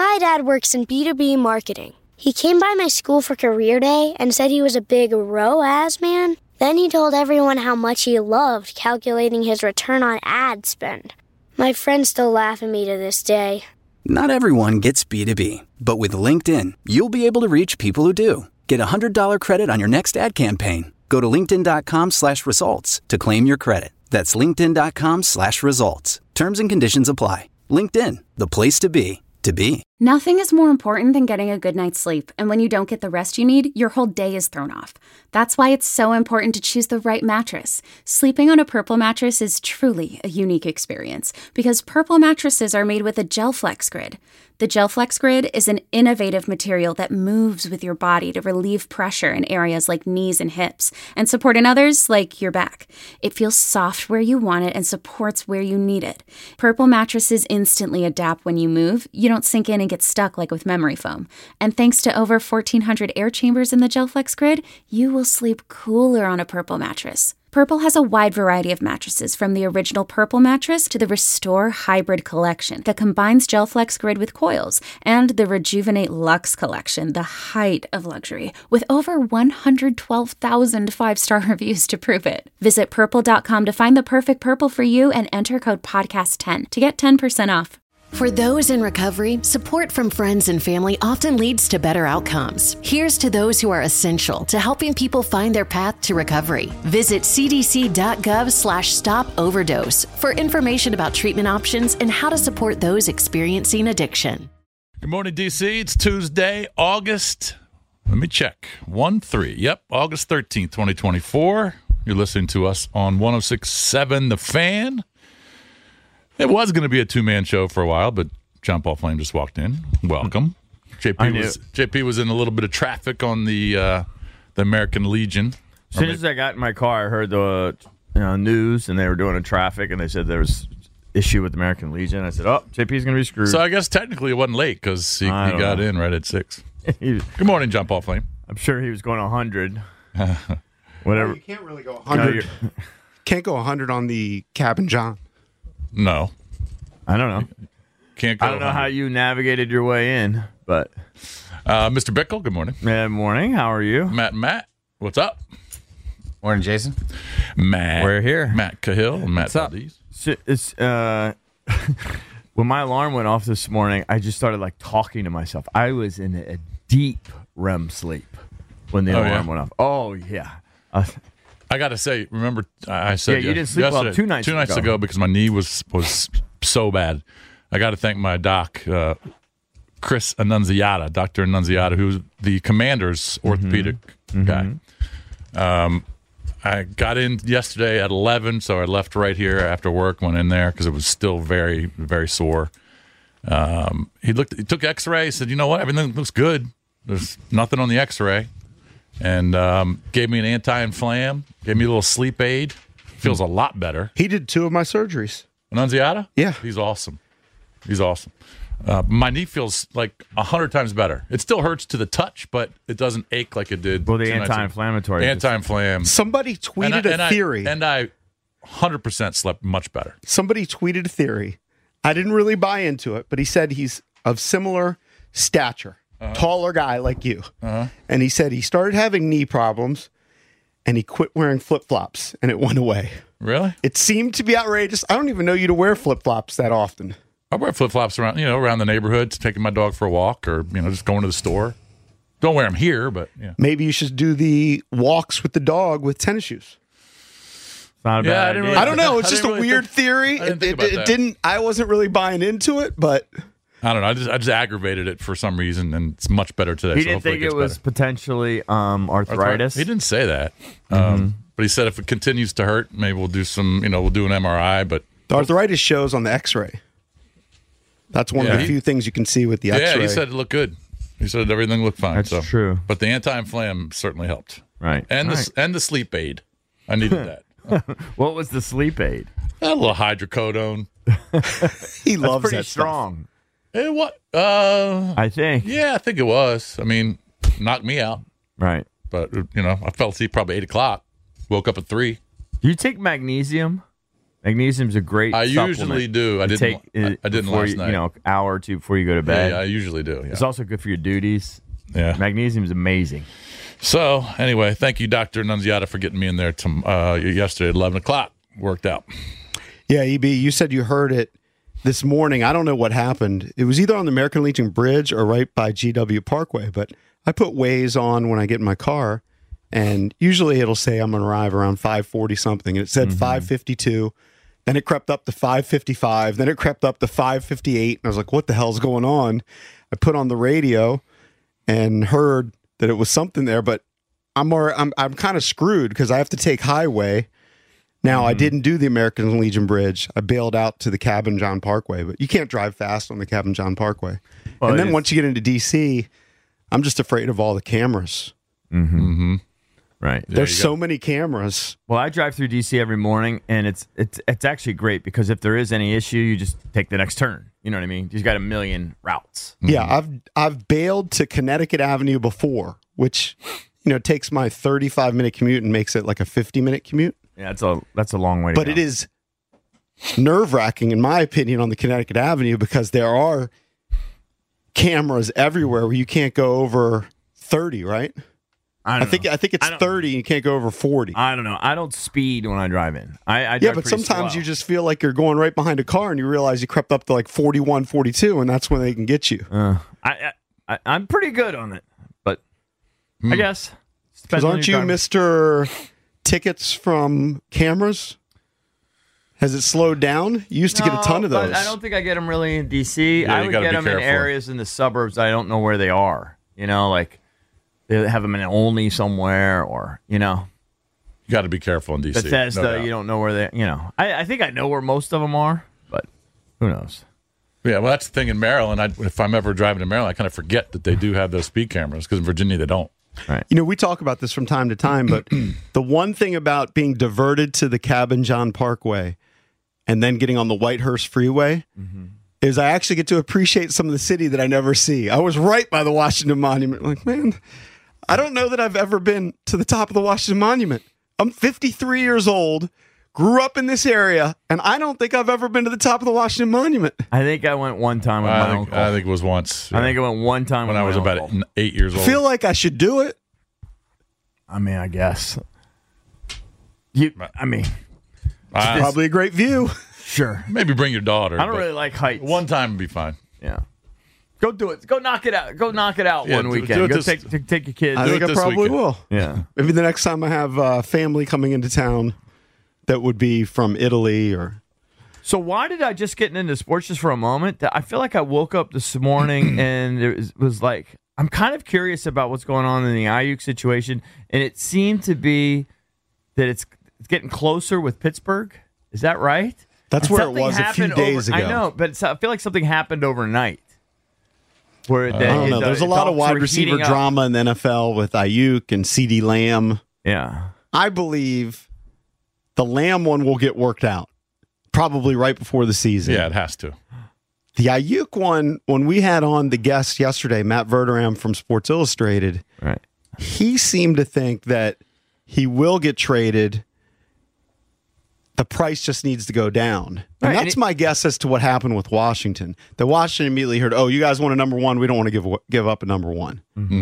My dad works in B2B marketing. He came by my school for career day and said he was a big ROAS man. Then he told everyone how much he loved calculating his return on ad spend. My friends still laugh at me to this day. Not everyone gets B2B, but with LinkedIn, you'll be able to reach people who do. Get a $100 credit on your next ad campaign. Go to linkedin.com/results to claim your credit. That's linkedin.com/results. Terms and conditions apply. LinkedIn, the place to be, to be. Nothing is more important than getting a good night's sleep, and when you don't get the rest you need, your whole day is thrown off. That's why it's so important to choose the right mattress. Sleeping on a Purple mattress is truly a unique experience, because Purple mattresses are made with a GelFlex Grid. The GelFlex Grid is an innovative material that moves with your body to relieve pressure in areas like knees and hips, and support in others like your back. It feels soft where you want it and supports where you need it. Purple mattresses instantly adapt when you move. You don't sink in and get stuck like with memory foam. And thanks to over 1,400 air chambers in the GelFlex Grid, you will sleep cooler on a Purple mattress. Purple has a wide variety of mattresses, from the original Purple mattress to the Restore Hybrid collection that combines GelFlex Grid with coils, and the Rejuvenate Luxe collection, the height of luxury, with over 112,000 five-star reviews to prove it. Visit purple.com to find the perfect Purple for you and enter code podcast10 to get 10% off. For those in recovery, support from friends and family often leads to better outcomes. Here's to those who are essential to helping people find their path to recovery. Visit cdc.gov/stop-overdose for information about treatment options and how to support those experiencing addiction. Good morning, DC. It's Tuesday, August. Let me check. 1-3. Yep, August 13th, 2024. You're listening to us on 106.7 The Fan. It was going to be a two-man show for a while, but John Paul Flame just walked in. Welcome. JP was in a little bit of traffic on the American Legion. As soon as I got in my car, I heard the news, and they were doing a traffic, and they said there was issue with the American Legion. I said, oh, JP's going to be screwed. So I guess technically it wasn't late because he got in right at 6. Good morning, John Paul Flame. I'm sure he was going 100. Whatever. No, you can't really go 100. Can't go 100 on the Cabin John. No. I don't know. Can't go. I don't know how you navigated your way in, but. Mr. Bickle, good morning. Good morning. How are you? Matt, what's up? Morning, Jason. Matt. We're here. Matt Cahill and Matt Valdez. When my alarm went off this morning, I just started talking to myself. I was in a deep REM sleep when the alarm went off. Oh, yeah. I got to say, remember I said you didn't sleep well two nights ago because my knee was so bad. I got to thank my doc, Chris Annunziata, Dr. Annunziata, who's the Commander's orthopedic guy. I got in yesterday at 11, so I left right here after work, went in there because it was still very, very sore. He took x-ray, said, you know what, everything looks good. There's nothing on the x-ray. And gave me an anti-inflam, gave me a little sleep aid. Feels a lot better. He did 2 of my surgeries. Annunziata? Yeah. He's awesome. My knee feels like 100 times better. It still hurts to the touch, but it doesn't ache like it did. Well, the anti-inflammatory. Anti-inflam. Somebody tweeted a theory. And I 100% slept much better. Somebody tweeted a theory. I didn't really buy into it, but he said he's of similar stature. Taller guy like you. And he said he started having knee problems and he quit wearing flip-flops and it went away. Really? It seemed to be outrageous. I don't even know you to wear flip-flops that often. I wear flip-flops around the neighborhood, taking my dog for a walk or, just going to the store. Don't wear them here, but yeah. Maybe you should do the walks with the dog with tennis shoes. Not a bad idea. I don't know. It's just a weird theory. I wasn't really buying into it, but I don't know. I just aggravated it for some reason, and it's much better today. He didn't think it was potentially arthritis. He didn't say that, but he said if it continues to hurt, maybe we'll do some. We'll do an MRI. But the arthritis shows on the X-ray. That's one of the few things you can see with the X-ray. Yeah, he said it looked good. He said everything looked fine. That's true. But the anti-inflam certainly helped. Right. And the sleep aid. I needed that. What was the sleep aid? A little hydrocodone. He loves pretty that strong. What? I think. Yeah, I think it was. I mean, knocked me out. Right. But, I fell asleep probably 8 o'clock. Woke up at 3. Do you take magnesium? Magnesium's a great I supplement usually do. I to didn't. take I didn't before last night. an hour or two before you go to bed. Yeah, I usually do. Yeah. It's also good for your duties. Yeah. Magnesium's amazing. So anyway, thank you, Dr. Nunziata, for getting me in there yesterday at 11 o'clock. Worked out. Yeah, EB, you said you heard it this morning. I don't know what happened. It was either on the American Legion Bridge or right by GW Parkway, but I put Waze on when I get in my car, and usually it'll say I'm going to arrive around 5:40 something, and it said 5:52. Then it crept up to 5:55. Then it crept up to 5:58, and I was like, what the hell's going on? I put on the radio and heard that it was something there, but I'm kind of screwed because I have to take highway. Now, I didn't do the American Legion Bridge. I bailed out to the Cabin John Parkway, but you can't drive fast on the Cabin John Parkway. Well, and then once you get into D.C., I'm just afraid of all the cameras. Right. There's so many cameras. Well, I drive through DC every morning, and it's actually great because if there is any issue, you just take the next turn. You know what I mean? You've got a million routes. Yeah, I've bailed to Connecticut Avenue before, which takes my 35-minute commute and makes it like a 50-minute commute. Yeah, that's a long way to go. But it is nerve-wracking, in my opinion, on the Connecticut Avenue because there are cameras everywhere where you can't go over 30, right? I think it's 30 and you can't go over 40. I don't know. I don't speed when I drive in. I drive yeah, but pretty sometimes slow. you just feel like you're going right behind a car and you realize you crept up to like 41, 42, and that's when they can get you. I'm pretty good on it, but I guess. Because aren't you Mr. Tickets from cameras? Has it slowed down? You used to get a ton of those. But I don't think I get them really in D.C. Yeah, I would get them in areas in the suburbs I don't know where they are. Like they have them in Olney somewhere or, You got to be careful in D.C. Bethesda, you don't know where they, I think I know where most of them are, but who knows? Yeah, well, that's the thing in Maryland. If I'm ever driving to Maryland, I kind of forget that they do have those speed cameras because in Virginia they don't. Right. We talk about this from time to time, but the one thing about being diverted to the Cabin John Parkway and then getting on the Whitehurst Freeway is I actually get to appreciate some of the city that I never see. I was right by the Washington Monument. Like, man, I don't know that I've ever been to the top of the Washington Monument. I'm 53 years old, grew up in this area, and I don't think I've ever been to the top of the Washington Monument. I think I went one time with my uncle. I think it was once. I think I went one time when with I was my about uncle. 8 years old. I feel like I should do it. I mean, I guess. Probably a great view. Sure. Maybe bring your daughter. I don't really like heights. One time would be fine. Yeah. Go do it. Go knock it out. Go knock it out one weekend. do it Go this- take your kids. I think I this probably weekend. will. Yeah. Maybe the next time I have family coming into town that would be from Italy or... So why did I just get into sports just for a moment? I feel like I woke up this morning and it was like, I'm kind of curious about what's going on in the Ayuk situation, and it seemed to be that it's getting closer with Pittsburgh. Is that right? That's And where it something was a few happened days ago. I know, but I feel like something happened overnight. Where I don't know. There's a lot of wide receiver drama in the NFL with Ayuk and CeeDee Lamb. Yeah. I believe the Lamb one will get worked out probably right before the season. Yeah, it has to. The Ayuk one, when we had on the guest yesterday, Matt Verderam from Sports Illustrated, Right. he seemed to think that he will get traded. The price just needs to go down. And Right, that's my guess as to what happened with Washington. The Washington immediately heard, oh, you guys want a number one? We don't want to give up a number one.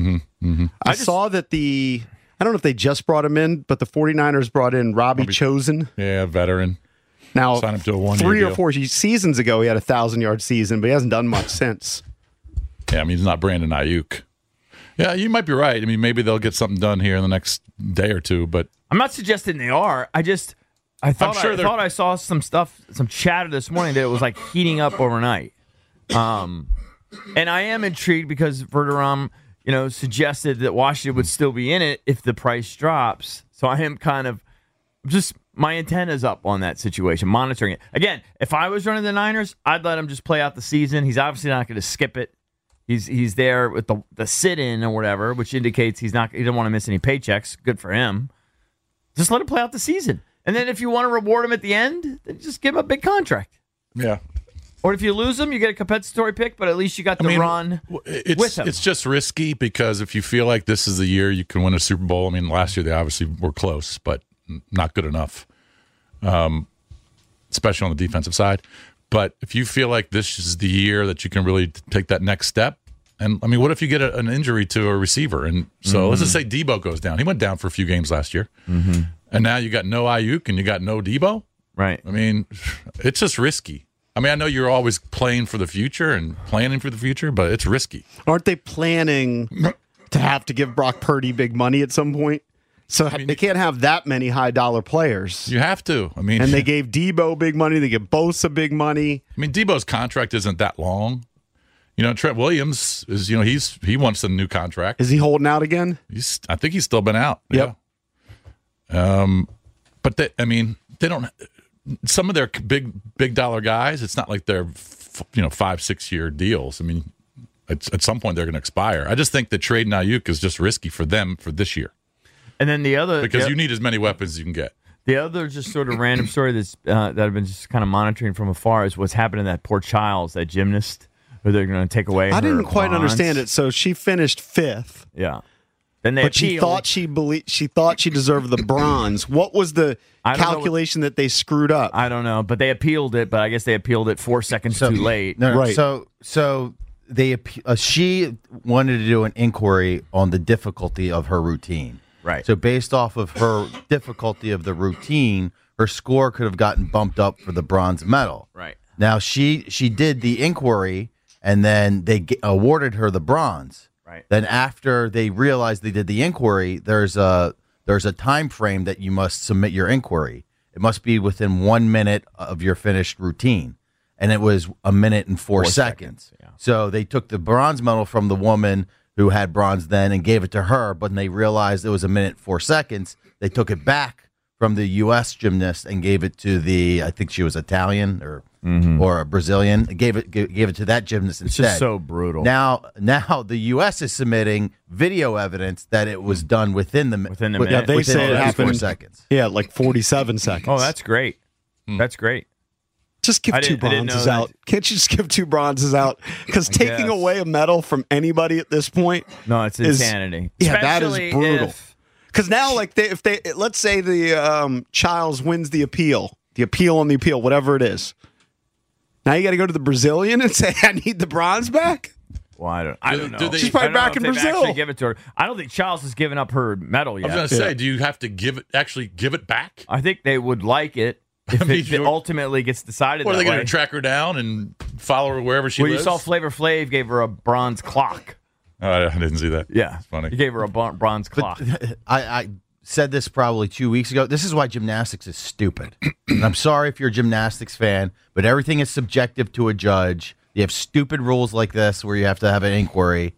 I saw that I don't know if they just brought him in, but the 49ers brought in Robbie Chosen. Yeah, veteran. Now, Sign him to a 1-year 3 or deal. 4 seasons ago, he had a 1,000-yard season, but he hasn't done much since. Yeah, I mean, he's not Brandon Ayuk. Yeah, you might be right. I mean, maybe they'll get something done here in the next day or two, but I'm not suggesting they are. I thought I saw some stuff, some chatter this morning that it was like heating up overnight. And I am intrigued because Verderam, suggested that Washington would still be in it if the price drops. So I am kind of just my antenna's up on that situation, monitoring it. Again, if I was running the Niners, I'd let him just play out the season. He's obviously not going to skip it. He's there with the sit-in or whatever, which indicates he doesn't want to miss any paychecks. Good for him. Just let him play out the season. And then if you want to reward him at the end, then just give him a big contract. yeah. Or if you lose him, you get a compensatory pick, but at least you got the run with him. It's just risky because if you feel like this is the year you can win a Super Bowl, I mean, last year they obviously were close, but not good enough. especially on the defensive side. But if you feel like this is the year that you can really take that next step, and I mean, what if you get an injury to a receiver? And so let's just say Debo goes down. He went down for a few games last year. And now you got no Ayuk and you got no Debo. Right. I mean, it's just risky. I mean, I know you're always playing for the future and planning for the future, but it's risky. Aren't they planning to have to give Brock Purdy big money at some point? So they can't have that many high-dollar players. You have to. I mean, and they gave Debo big money. They give Bosa big money. I mean, Debo's contract isn't that long. You know, Trent Williams is. You know, he wants a new contract. Is he holding out again? I think he's still been out. Yep. Yeah. But they don't. Some of their big dollar guys, it's not like they're 5-6 year deals. I mean, at some point they're going to expire. I just think that trading Ayuk is just risky for them for this year. And then the other, because you need as many weapons as you can get. The other just sort of random story that's that I've been just kind of monitoring from afar is what's happening to that poor Childs, that gymnast, who they're going to take away. I didn't quite understand it. So she finished 5th. Yeah. Then they but appealed. she thought she deserved the bronze. What was the calculation that they screwed up? I don't know, but they appealed it. But I guess they appealed it 4 seconds too late. No, right. So they she wanted to do an inquiry on the difficulty of her routine. Right. So based off of her difficulty of the routine, her score could have gotten bumped up for the bronze medal. Right. Now she did the inquiry, and then they awarded her the bronze. Right. Then after they realized they did the inquiry, there's a time frame that you must submit your inquiry. It must be within 1 minute of your finished routine, and it was 1 minute and 4 seconds. Yeah. So they took the bronze medal from the woman who had bronze then and gave it to her, but when they realized it was 1 minute 4 seconds, they took it back from the U.S. gymnast and gave it to I think she was Italian or a Brazilian. Gave it to that gymnast instead. It's just so brutal. Now the U.S. is submitting video evidence that it was done within the minute. Yeah, they say it happened 4 seconds. Yeah, like 47 seconds. Oh, that's great. That's great. Just give 2 bronzes out. Can't you just give 2 bronzes out? Because taking away a medal from anybody at this point, no, it's insanity. That is brutal. Because now, like, if they let's say the Childs wins the appeal on the appeal, whatever it is. Now you got to go to the Brazilian and say, "I need the bronze back." Well, I don't know. She's probably back in Brazil. Give it to her. I don't think Childs has given up her medal yet. I was going to say, do you have to give it back? I think they would like it. If it ultimately gets decided Or are they going to track her down and follow her wherever she lives? You saw Flavor Flav gave her a bronze clock. Oh, I didn't see that. Yeah. It's funny. He gave her a bronze clock. I said this probably 2 weeks ago. This is why gymnastics is stupid. And I'm sorry if you're a gymnastics fan, but everything is subjective to a judge. You have stupid rules like this where you have to have an inquiry.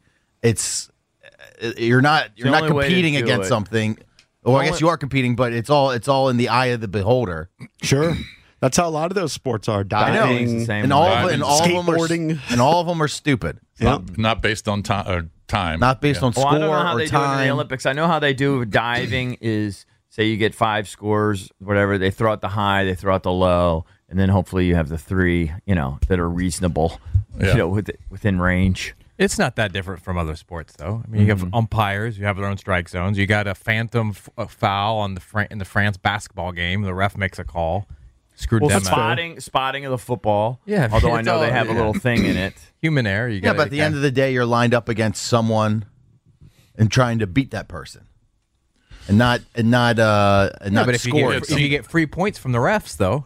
You're not competing against something. Well, I guess you are competing, but it's all in the eye of the beholder. Sure, that's how a lot of those sports are. Diving, and all of them are stupid. Not based on time. Not based on score I don't know how or they time. do it in the Olympics. I know how they do diving is, say you get 5 scores, whatever. They throw out the high, they throw out the low, and then hopefully you have the 3, that are reasonable, within range. It's not that different from other sports, though. I mean, you have umpires, you have their own strike zones. You got a phantom foul in the France basketball game. The ref makes a call. Screwed them out. Spotting of the football. Yeah, although I know they have a little thing in it. Human error. But at the end of the day, you're lined up against someone and trying to beat that person, and not but score. If you get free points from the refs, though,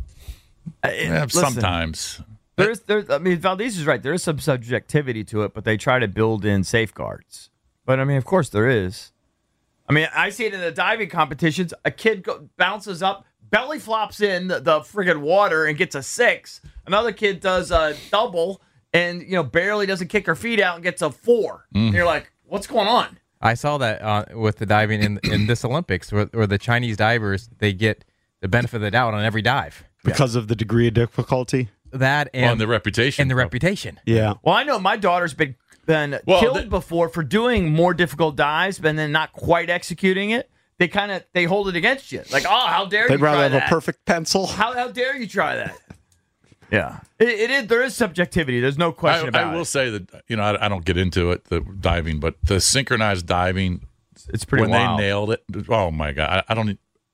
sometimes. Valdez is right. There is some subjectivity to it, but they try to build in safeguards. But, of course there is. I see it in the diving competitions. A kid bounces up, belly flops in the friggin' water and gets a 6. Another kid does a double and, barely doesn't kick her feet out and gets a 4. And you're like, what's going on? I saw that with the diving in this Olympics where the Chinese divers, they get the benefit of the doubt on every dive. Because of the degree of difficulty? That and the reputation. And the reputation. Yeah. Well, I know my daughter's been killed before for doing more difficult dives, but then not quite executing it. They hold it against you. Like, oh, how dare you try that? They'd rather have a perfect pencil. How dare you try that? Yeah. It is. There is subjectivity. There's no question about it. I will say that, I don't get into it, the diving, but the synchronized diving, it's pretty when wild. they nailed it, oh my God. I don't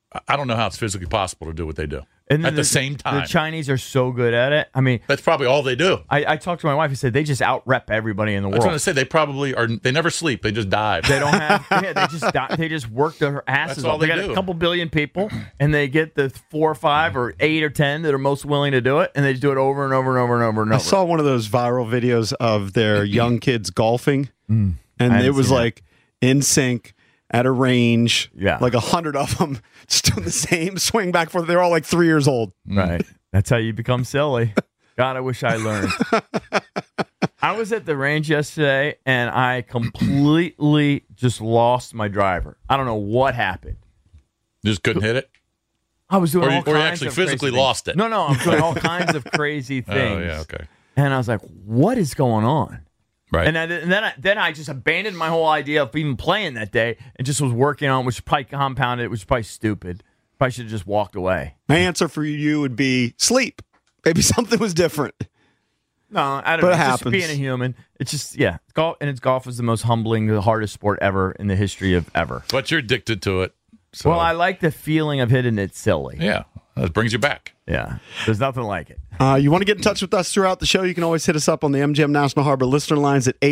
I don't know how it's physically possible to do what they do. And at the same time. The Chinese are so good at it. I mean, that's probably all they do. I talked to my wife who said they just out-rep everybody in the world. I was going to say they probably are. They never sleep. They just dive. They don't have. They just work their asses off. They got a couple billion people, and they get the 4 or 5 or 8 or 10 that are most willing to do it, and they just do it over and over and over and over and over. I saw one of those viral videos of their young kids golfing, and it was like in sync. At a range, like 100 of them just doing the same swing back and forth. They're all like 3 years old. Right. That's how you become silly. God, I wish I learned. I was at the range yesterday, and I completely just lost my driver. I don't know what happened. You just couldn't hit it? I was doing all kinds of Or you actually physically lost it? No, I was doing all kinds of crazy things. Oh, yeah, okay. And I was like, what is going on? Right. And then I just abandoned my whole idea of even playing that day and just was working on, which probably compounded it, which was probably stupid. Probably should have just walked away. My answer for you would be sleep. Maybe something was different. No, I don't know. It happens. Just being a human. It's just, golf is the most humbling, the hardest sport ever in the history of ever. But you're addicted to it. So. Well, I like the feeling of hitting it silly. Yeah. That brings you back. Yeah. There's nothing like it. You want to get in touch with us throughout the show, you can always hit us up on the MGM National Harbor listener lines at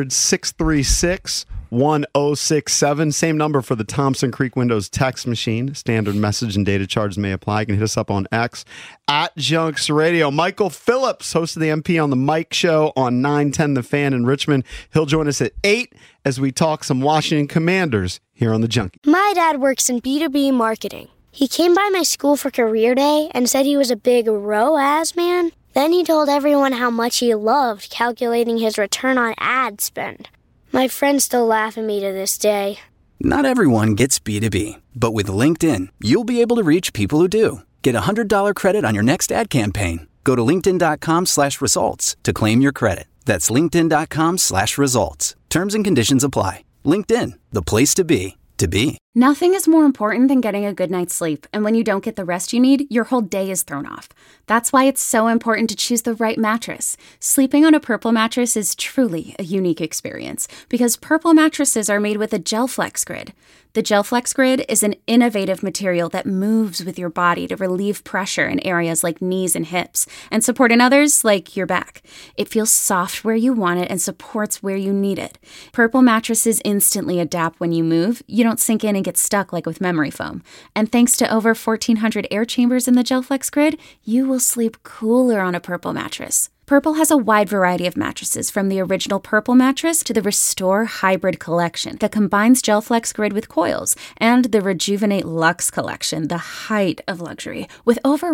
800-636-1067. Same number for the Thompson Creek Windows text machine. Standard message and data charges may apply. You can hit us up on X at Junks Radio. Michael Phillips, host of the MP on the Mike Show on 910 The Fan in Richmond. He'll join us at 8 as we talk some Washington Commanders here on the Junkie. My dad works in B2B marketing. He came by my school for career day and said he was a big ROAS man. Then he told everyone how much he loved calculating his return on ad spend. My friends still laugh at me to this day. Not everyone gets B2B, but with LinkedIn, you'll be able to reach people who do. Get a $100 credit on your next ad campaign. Go to linkedin.com/results to claim your credit. That's linkedin.com/results. Terms and conditions apply. LinkedIn, the place to be. Nothing is more important than getting a good night's sleep, and when you don't get the rest you need, your whole day is thrown off. That's why it's so important to choose the right mattress. Sleeping on a Purple mattress is truly a unique experience, because Purple mattresses are made with a GelFlex Grid. The GelFlex Grid is an innovative material that moves with your body to relieve pressure in areas like knees and hips, and support in others like your back. It feels soft where you want it and supports where you need it. Purple mattresses instantly adapt when you move. You don't sink in and get stuck like with memory foam. And thanks to over 1,400 air chambers in the GelFlex Grid, you will sleep cooler on a Purple mattress. Purple has a wide variety of mattresses, from the original Purple mattress to the Restore Hybrid collection that combines GelFlex Grid with coils, and the Rejuvenate Luxe collection, the height of luxury, with over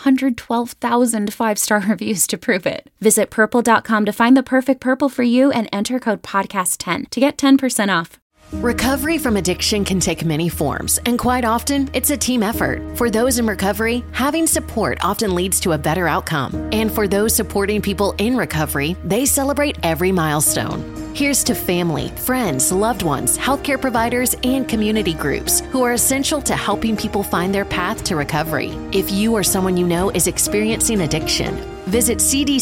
112,000 5-star reviews to prove it. Visit purple.com to find the perfect Purple for you and enter code podcast10 to get 10% off. Recovery from addiction can take many forms, and quite often, it's a team effort. For those in recovery, having support often leads to a better outcome. And for those supporting people in recovery, they celebrate every milestone. Here's to family, friends, loved ones, healthcare providers, and community groups who are essential to helping people find their path to recovery. If you or someone you know is experiencing addiction, visit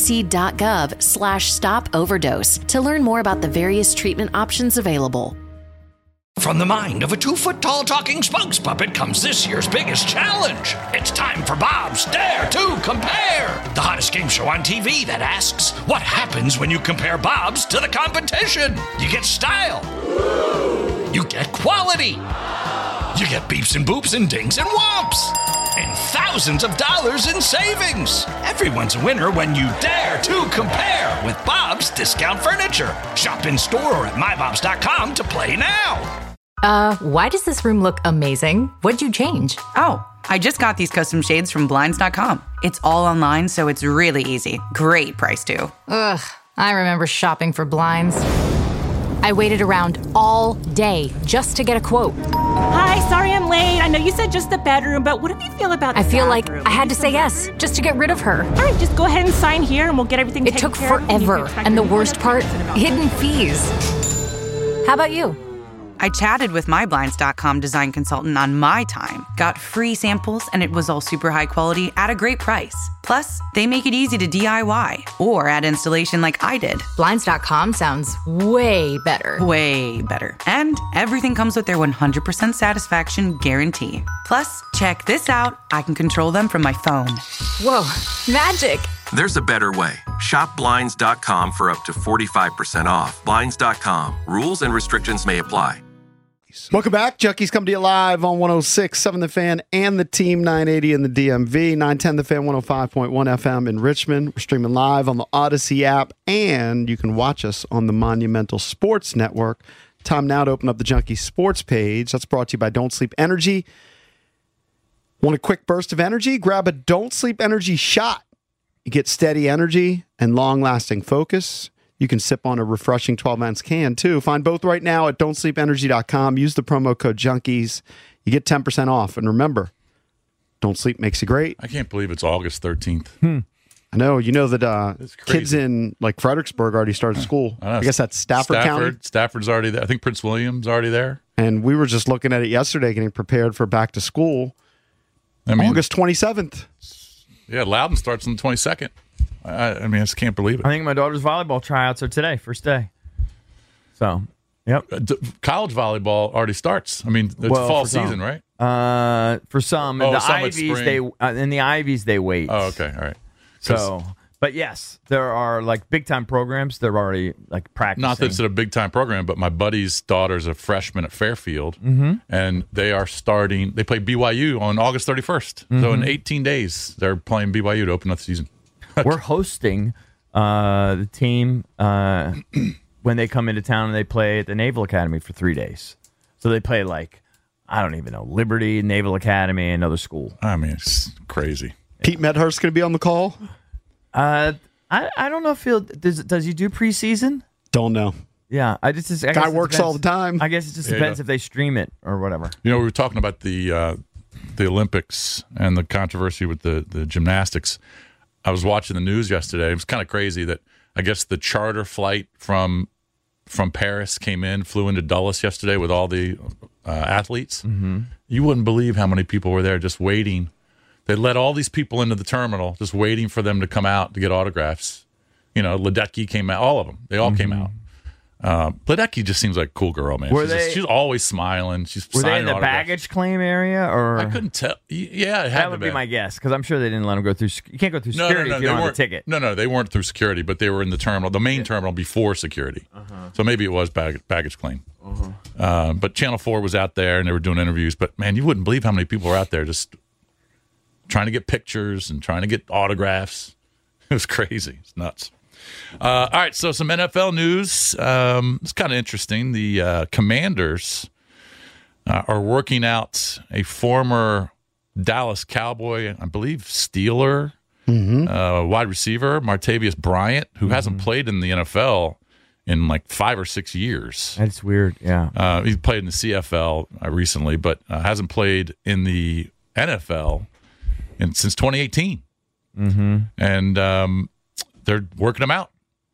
cdc.gov/stop-overdose to learn more about the various treatment options available. From the mind of a 2-foot-tall talking spokes puppet comes this year's biggest challenge. It's time for Bob's Dare to Compare, the hottest game show on TV that asks, what happens when you compare Bob's to the competition? You get style. You get quality. You get beeps and boops and dings and whomps. And thousands of dollars in savings. Everyone's a winner when you dare to compare with Bob's Discount Furniture. Shop in store or at mybobs.com to play now. Why does this room look amazing? What'd you change? Oh, I just got these custom shades from Blinds.com. It's all online, so it's really easy. Great price, too. Ugh, I remember shopping for blinds. I waited around all day just to get a quote. Hi, sorry I'm late. I know you said just the bedroom, but what do you feel about the bathroom? I feel like I had to say yes just to get rid of her. All right, just go ahead and sign here and we'll get everything taken care of. It took forever. And the worst part, hidden fees. How about you? I chatted with my Blinds.com design consultant on my time, got free samples, and it was all super high quality at a great price. Plus, they make it easy to DIY or add installation like I did. Blinds.com sounds way better. Way better. And everything comes with their 100% satisfaction guarantee. Plus, check this out. I can control them from my phone. Whoa, magic. There's a better way. Shop Blinds.com for up to 45% off. Blinds.com. Rules and restrictions may apply. Welcome back. Junkies come to you live on 106.7 The Fan and the Team 980 in the DMV, 910 The Fan, 105.1 FM in Richmond. We're streaming live on the Odyssey app, and you can watch us on the Monumental Sports Network. Time now to open up the Junkies Sports page. That's brought to you by Don't Sleep Energy. Want a quick burst of energy? Grab a Don't Sleep Energy shot. You get steady energy and long-lasting focus. You can sip on a refreshing 12-ounce can, too. Find both right now at don'tsleepenergy.com. Use the promo code JUNKIES. You get 10% off. And remember, don't sleep makes you great. I can't believe it's August 13th. I know. You know that kids in like Fredericksburg already started school. I guess that's Stafford County. Stafford's already there. I think Prince William's already there. And we were just looking at it yesterday, getting prepared for back to school. August 27th. Yeah, Loudon starts on the 22nd. I just can't believe it. I think my daughter's volleyball tryouts are today, first day. So, yep. College volleyball already starts. I mean, it's fall season, right? For some. In the Ivies, they wait. Oh, okay. All right. So, but yes, there are like big time programs. They're already like practicing. Not that it's a big time program, but my buddy's daughter's a freshman at Fairfield, and they are starting. They play BYU on August 31st. So in 18 days, they're playing BYU to open up the season. We're hosting the team when they come into town and they play at the Naval Academy for 3 days. So they play like, I don't even know, Liberty, Naval Academy, another school. I mean, it's crazy. Pete Medhurst going to be on the call? I don't know if does he do preseason? Don't know. Yeah, guy works all the time. I guess it just depends if they stream it or whatever. You know, we were talking about the Olympics and the controversy with the gymnastics. I was watching the news yesterday. It was kind of crazy that I guess the charter flight from Paris flew into Dulles yesterday with all the athletes. You wouldn't believe how many people were there just waiting. They let all these people into the terminal, just waiting for them to come out to get autographs. You know, Ledecky came out. All of them. They all came out. Ledecky just seems like a cool girl, man. She's always smiling. Were they in the baggage claim area, or I couldn't tell. Yeah, that would be my guess because I'm sure they didn't let them go through. You can't go through security if you don't have a ticket. No, they weren't through security, but they were in the terminal, the main terminal before security. So maybe it was baggage claim. But Channel 4 was out there and they were doing interviews. But man, you wouldn't believe how many people were out there just trying to get pictures and trying to get autographs. It was crazy. It's nuts. All right, so some NFL news. It's kind of interesting. The Commanders are working out a former Dallas Cowboy, I believe, Steeler, wide receiver, Martavius Bryant, who hasn't played in the NFL in like 5 or 6 years. That's weird, yeah. He played in the CFL recently, but hasn't played in the NFL since 2018. And they're working them out.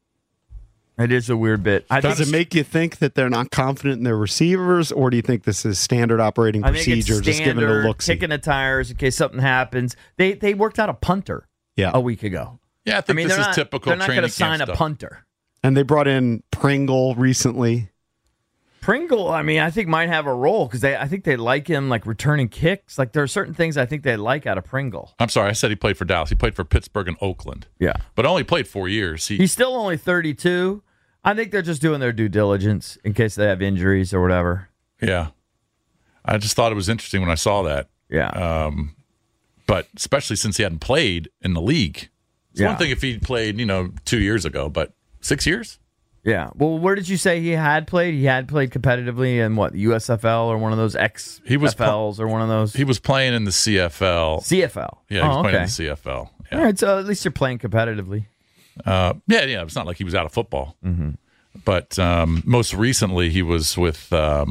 It is a weird bit. Does it make you think that they're not confident in their receivers, or do you think this is standard operating procedure, just giving it a look? Kicking the tires in case something happens. They worked out a punter a week ago. Yeah, I mean, this is typical training camp stuff. They're not going to sign a punter. And they brought in Pringle recently. Pringle, I mean, I think might have a role because I think they like him, like returning kicks. Like there are certain things I think they like out of Pringle. I'm sorry, I said he played for Dallas. He played for Pittsburgh and Oakland. Yeah, but only played 4 years. He's still only 32. I think they're just doing their due diligence in case they have injuries or whatever. Yeah, I just thought it was interesting when I saw that. Yeah, but especially since he hadn't played in the league. It's one thing if he played, 2 years ago, but 6 years. Yeah. Well, where did you say he had played? He had played competitively in what, the USFL or one of those XFLs or one of those? He was playing in the CFL. CFL? Yeah, he was playing in the CFL. Yeah. All right, so at least you're playing competitively. Yeah. It's not like he was out of football. But most recently, he was with the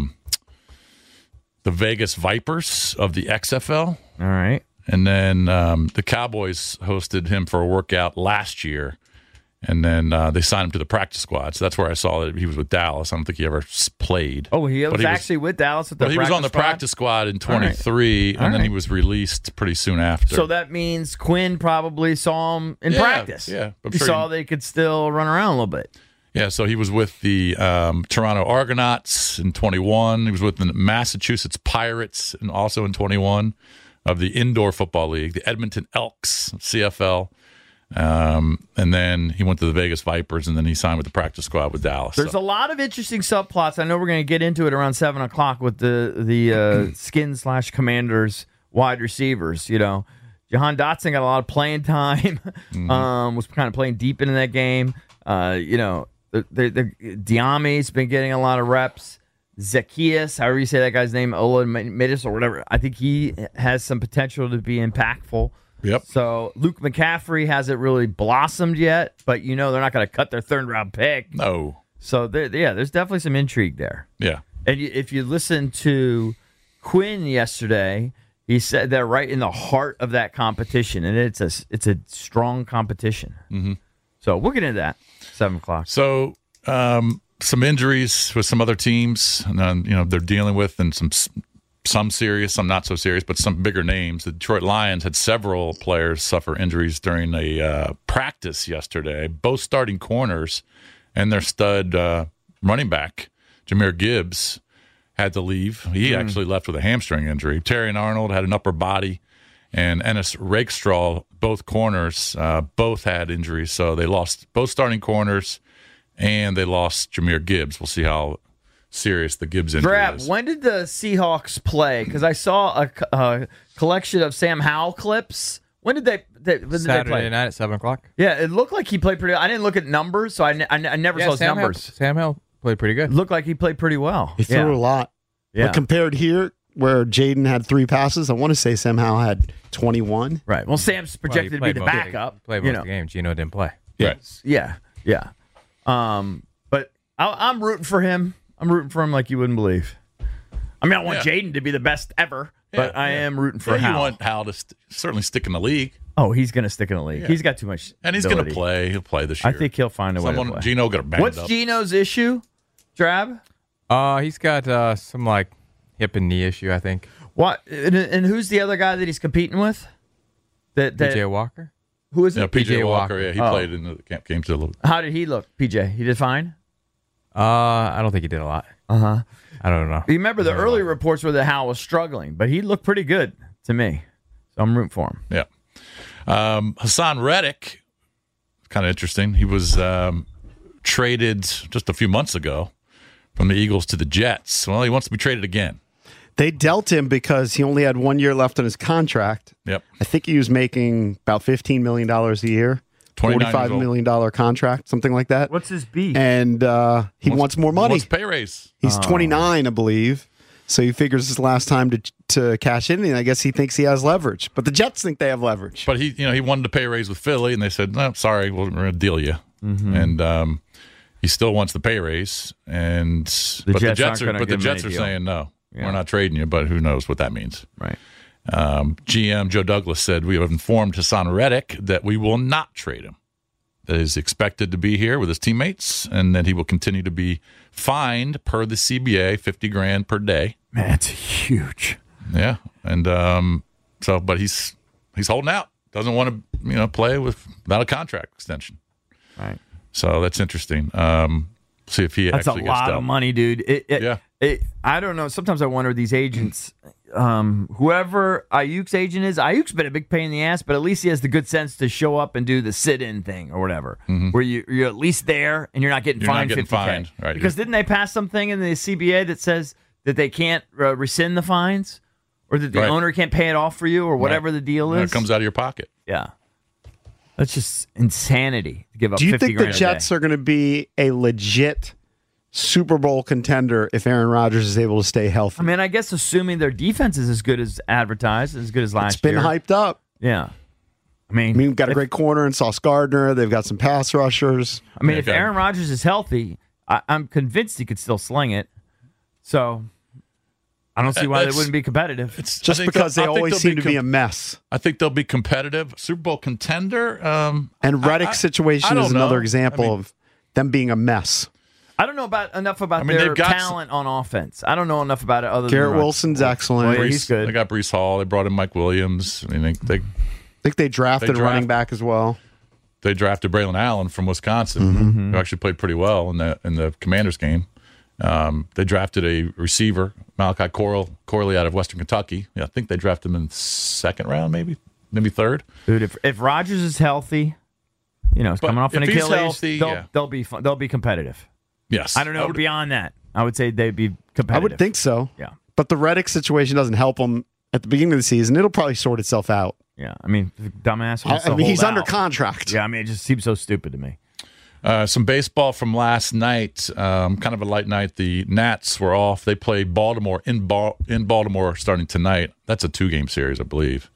Vegas Vipers of the XFL. All right. And then the Cowboys hosted him for a workout last year. And then they signed him to the practice squad. So that's where I saw that he was with Dallas. I don't think he ever played. Oh, he was actually with Dallas at the he was on the practice squad in 23, and then he was released pretty soon after. So that means Quinn probably saw him in practice. Yeah. He saw they could still run around a little bit. Yeah, so he was with the Toronto Argonauts in 21. He was with the Massachusetts Pirates and also in 21 of the Indoor Football League, the Edmonton Elks, CFL. And then he went to the Vegas Vipers, and then he signed with the practice squad with Dallas. There's a lot of interesting subplots. I know we're going to get into it around 7 o'clock with the Skin/Commanders wide receivers. You know, Jahan Dotson got a lot of playing time, was kind of playing deep into that game. Diami's been getting a lot of reps. Zacchaeus, however you say that guy's name, Olamidis or whatever, I think he has some potential to be impactful. Yep. So Luke McCaffrey hasn't really blossomed yet, but they're not going to cut their third-round pick. No. So, there's definitely some intrigue there. Yeah. And if you listen to Quinn yesterday, he said they're right in the heart of that competition, and it's a strong competition. Mm-hmm. So we'll get into that 7 o'clock. So some injuries with some other teams, they're dealing with, and some serious, some not so serious, but some bigger names. The Detroit Lions had several players suffer injuries during a practice yesterday. Both starting corners and their stud running back, Jahmyr Gibbs, had to leave. He actually left with a hamstring injury. Terrion Arnold had an upper body, and Ennis Rakestraw, both corners, both had injuries. So they lost both starting corners, and they lost Jahmyr Gibbs. We'll see how serious the Gibbs injury is. When did the Seahawks play? Because I saw a collection of Sam Howell clips. When did they play? Saturday night at 7 o'clock. Yeah, it looked like he played pretty well. I didn't look at numbers, so I never saw his numbers. Sam Howell played pretty good. It looked like he played pretty well. He threw a lot. Yeah. But compared here, where Jaden had 3 passes, I want to say Sam Howell had 21. Right. Well, Sam's projected to be the backup. Played most of the game. Gino didn't play. Yes. Yeah. But I'm rooting for him. I'm rooting for him like you wouldn't believe. I mean, I want Jaden to be the best ever, but I am rooting for Howell. You want Howell to certainly stick in the league. Oh, he's going to stick in the league. Yeah. He's got too much and he's going to play. He'll play this year. I think he'll find a way to play. Gino got a banged What's up. Gino's issue, Drab? He's got some hip and knee issue, I think. What? And who's the other guy that he's competing with? PJ Walker. Who is it? Yeah, PJ Walker. Yeah, he played in the camp games. How did he look, PJ? He did fine? I don't think he did a lot. Uh-huh. I don't know. Remember, the early reports were that Howell was struggling, but he looked pretty good to me. So I'm rooting for him. Yeah. Hassan Reddick, kind of interesting. He was traded just a few months ago from the Eagles to the Jets. Well, he wants to be traded again. They dealt him because he only had 1 year left on his contract. Yep. I think he was making about $15 million a year. $45 million contract, something like that. What's his beef? And he wants more money. He wants pay raise. He's 29, I believe. So he figures it's the last time to cash in, and I guess he thinks he has leverage. But the Jets think they have leverage. But he wanted to pay raise with Philly, and they said, "No, sorry, we're going to deal you." Mm-hmm. And he still wants the pay raise, but the Jets are saying no, we're not trading you. But who knows what that means? Right. GM Joe Douglas said, "We have informed Hassan Reddick that we will not trade him. That is expected to be here with his teammates, and that he will continue to be fined per the CBA, $50,000 per day." Man, it's huge. Yeah, and but he's holding out. Doesn't want to play without a contract extension. Right. So that's interesting. See if he that's actually a gets lot dealt. of money, dude. I don't know. Sometimes I wonder these agents. Whoever Ayuk's agent is, Ayuk's been a big pain in the ass, but at least he has the good sense to show up and do the sit-in thing or whatever, where you're at least there and you're not getting fined $50,000. Right? Because didn't they pass something in the CBA that says that they can't rescind the fines, or that the owner can't pay it off for you, or whatever the deal is? It comes out of your pocket. Yeah, that's just insanity to give up. Do you $50,000 think the Jets are going to be a legit Super Bowl contender if Aaron Rodgers is able to stay healthy? I mean, I guess assuming their defense is as good as advertised, as good as last year. It's been hyped up. Yeah. I mean, we've got a great corner in Sauce Gardner. They've got some pass rushers. I mean, if Aaron Rodgers is healthy, I'm convinced he could still sling it. So, I don't see why they wouldn't be competitive. It's just because they always seem to be a mess. I think they'll be competitive. Super Bowl contender. And Reddick's situation is another example of them being a mess. I don't know enough about their talent on offense. I don't know enough about it other Garrett than Wilson's excellent. He's good. They got Breece Hall. They brought in Mike Williams. I mean, I think they drafted a running back as well. They drafted Braylon Allen from Wisconsin, who actually played pretty well in the Commanders game. They drafted a receiver, Malachi Corley out of Western Kentucky. Yeah, I think they drafted him in the second round, maybe third. Dude, if Rodgers is healthy, he's coming off an Achilles, healthy, they'll be fun. They'll be competitive. Yes. I don't know. Beyond that, I would say they'd be competitive. I would think so. Yeah. But the Reddick situation doesn't help them at the beginning of the season. It'll probably sort itself out. Yeah. I mean, dumbass. He's under contract. Yeah. I mean, it just seems so stupid to me. Some baseball from last night, kind of a light night. The Nats were off. They play Baltimore in Baltimore starting tonight. That's a 2-game series, I believe.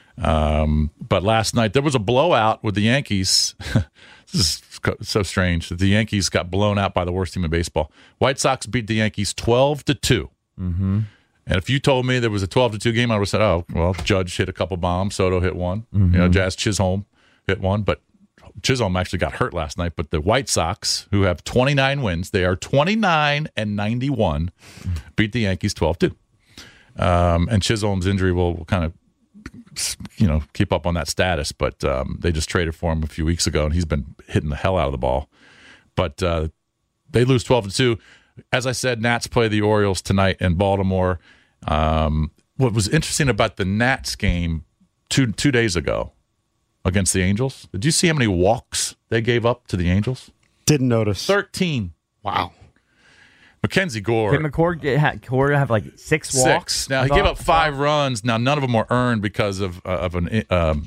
But last night there was a blowout with the Yankees. This is so strange that the Yankees got blown out by the worst team in baseball. White Sox beat the Yankees 12-2. Mm-hmm. And if you told me there was a 12-2 game, I would have said, "Oh, well, Judge hit a couple bombs, Soto hit one, Jazz Chisholm hit one, but." Chisholm actually got hurt last night, but the White Sox, who have 29 wins, they are 29-91, beat the Yankees 12-2. And Chisholm's injury will kind of, keep up on that status, but they just traded for him a few weeks ago, and he's been hitting the hell out of the ball. But they lose 12-2. As I said, Nats play the Orioles tonight in Baltimore. What was interesting about the Nats game two days ago against the Angels. Did you see how many walks they gave up to the Angels? Didn't notice. 13. Wow. Mackenzie Gore. Did McCord have like 6 walks? 6. Now, he gave up 5 runs. Now, none of them were earned because of an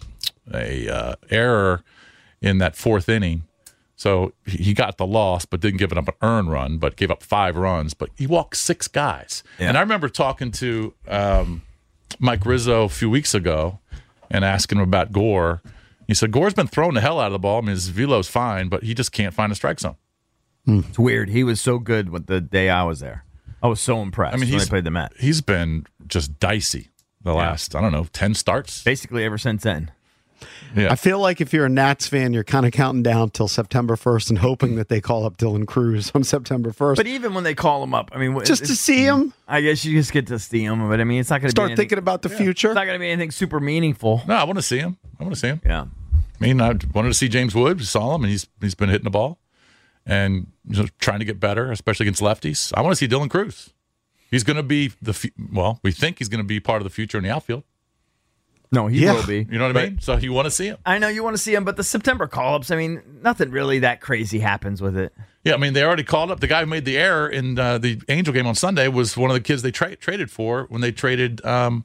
error in that 4th inning. So he got the loss, but didn't give it up an earned run, but gave up 5 runs. But he walked 6 guys. Yeah. And I remember talking to Mike Rizzo a few weeks ago and asking him about Gore. He said, Gore's been throwing the hell out of the ball. I mean, his velo's fine, but he just can't find a strike zone. It's weird. He was so good with the day I was there. I was so impressed when they played the Mets. He's been just dicey the last, 10 starts. Basically ever since then. Yeah. I feel like if you're a Nats fan, you're kind of counting down till September 1st and hoping that they call up Dylan Cruz on September 1st. But even when they call him up, I mean, just to see him, I guess you just get to see him. But I mean, it's not going to start thinking about the future. It's not going to be anything super meaningful. No, I want to see him. Yeah. I mean, I wanted to see James Wood. Saw him, and he's been hitting the ball and trying to get better, especially against lefties. I want to see Dylan Cruz. He's going to be we think he's going to be part of the future in the outfield. No, he will be. You know what I mean? So you want to see him. I know you want to see him, but the September call-ups, I mean, nothing really that crazy happens with it. Yeah, I mean, they already called up. The guy who made the error in the Angel game on Sunday was one of the kids they traded for when they traded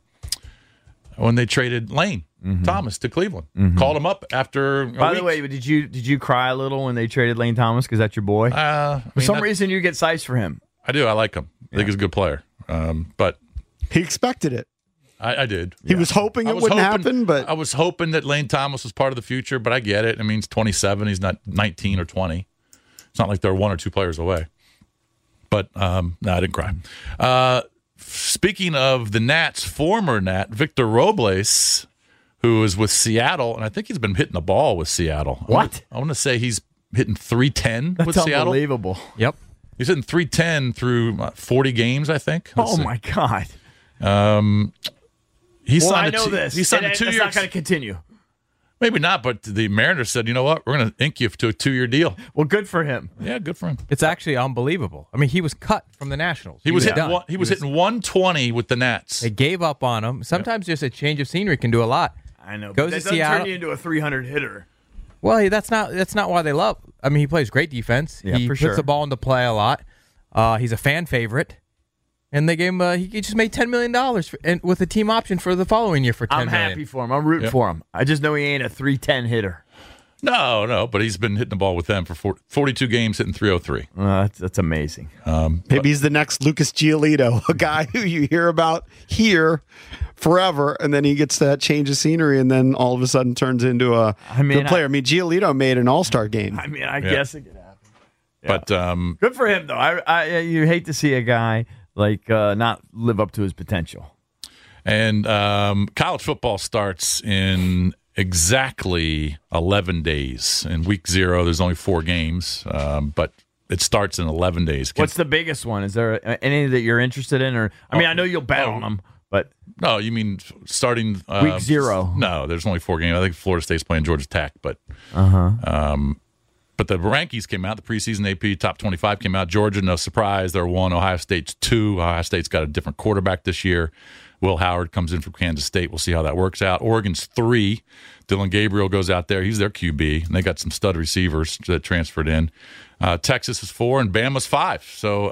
Lane Thomas to Cleveland. Called him up after By the way, did you cry a little when they traded Lane Thomas because that's your boy? For some reason, you get sized for him. I do. I like him. I think he's a good player. But he expected it. I did. He was hoping it wouldn't happen, but I was hoping that Lane Thomas was part of the future, but I get it. I mean, he's 27. He's not 19 or 20. It's not like they're 1 or 2 players away. But, no, I didn't cry. Speaking of the Nats, former Nat, Victor Robles, who is with Seattle, and I think he's been hitting the ball with Seattle. What? I want to say he's hitting 310 with Seattle. That's unbelievable. Yep. He's hitting 310 through 40 games, I think. My God. He signed this. He signed a 2 years. It's not going to continue. Maybe not, but the Mariners said, you know what? We're going to ink you to a 2-year deal. Well, good for him. Yeah, good for him. It's actually unbelievable. I mean, he was cut from the Nationals. He was hitting 120 with the Nats. They gave up on him. Sometimes just a change of scenery can do a lot. I know. Goes but that to doesn't Seattle. turn you into a 300 hitter. Well, that's not why they love. I mean, he plays great defense. Yeah, he for puts sure. the ball into play a lot. He's a fan favorite. And they gave him. He just made $10 million with a team option for the following year for $10 million. I'm happy for him. I'm rooting for him. I just know he ain't a 310 hitter. No, but he's been hitting the ball with them for 42 games, hitting 303. That's amazing. Maybe he's the next Lucas Giolito, a guy who you hear about here forever, and then he gets that change of scenery, and then all of a sudden turns into a good player. I mean, Giolito made an all-star game. I guess it could happen. Yeah. But good for him, though. You hate to see a guy not live up to his potential. And college football starts in exactly 11 days. In week 0, there's only 4 games, but it starts in 11 days. What's the biggest one? Is there any that you're interested in? Or I know you'll bet on them, but no, you mean starting week 0? No, there's only 4 games. I think Florida State's playing Georgia Tech, but but the rankings came out. The preseason AP top 25 came out. Georgia, no surprise, they're 1. Ohio State's 2. Ohio State's got a different quarterback this year. Will Howard comes in from Kansas State. We'll see how that works out. Oregon's 3. Dylan Gabriel goes out there. He's their QB, and they got some stud receivers that transferred in. Texas is 4, and Bama's 5. So,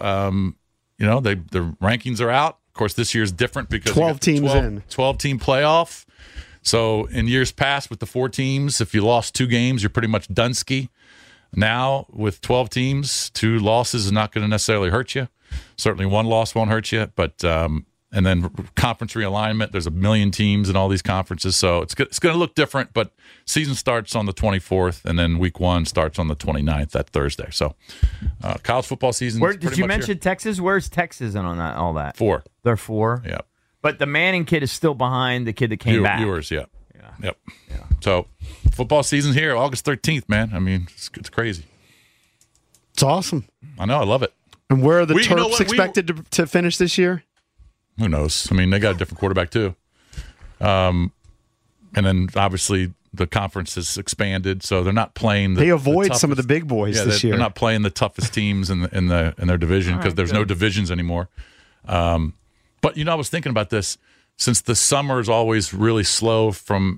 the rankings are out. Of course, this year's different because 12 teams in. 12-team playoff. So, in years past with the 4 teams, if you lost 2 games, you're pretty much done-ski. Now, with 12 teams, 2 losses is not going to necessarily hurt you. Certainly 1 loss won't hurt you, but and then conference realignment. There's a million teams in all these conferences, so it's going to look different. But season starts on the 24th, and then week 1 starts on the 29th, that Thursday. So college football season. Did you mention Texas? Where's Texas in on that? All that 4. They're 4. Yeah. But the Manning kid is still behind the kid that came back. Viewers, yeah. Yep. Yeah. So football season's here, August 13th, man. I mean, it's crazy. It's awesome. I know. I love it. And where are the Terps expected to finish this year? Who knows? I mean, they got a different quarterback too. And then obviously the conference has expanded, so they're not playing. They avoid some of the big boys this year. They're not playing the toughest teams in their division because there's no divisions anymore. But I was thinking about this since the summer is always really slow from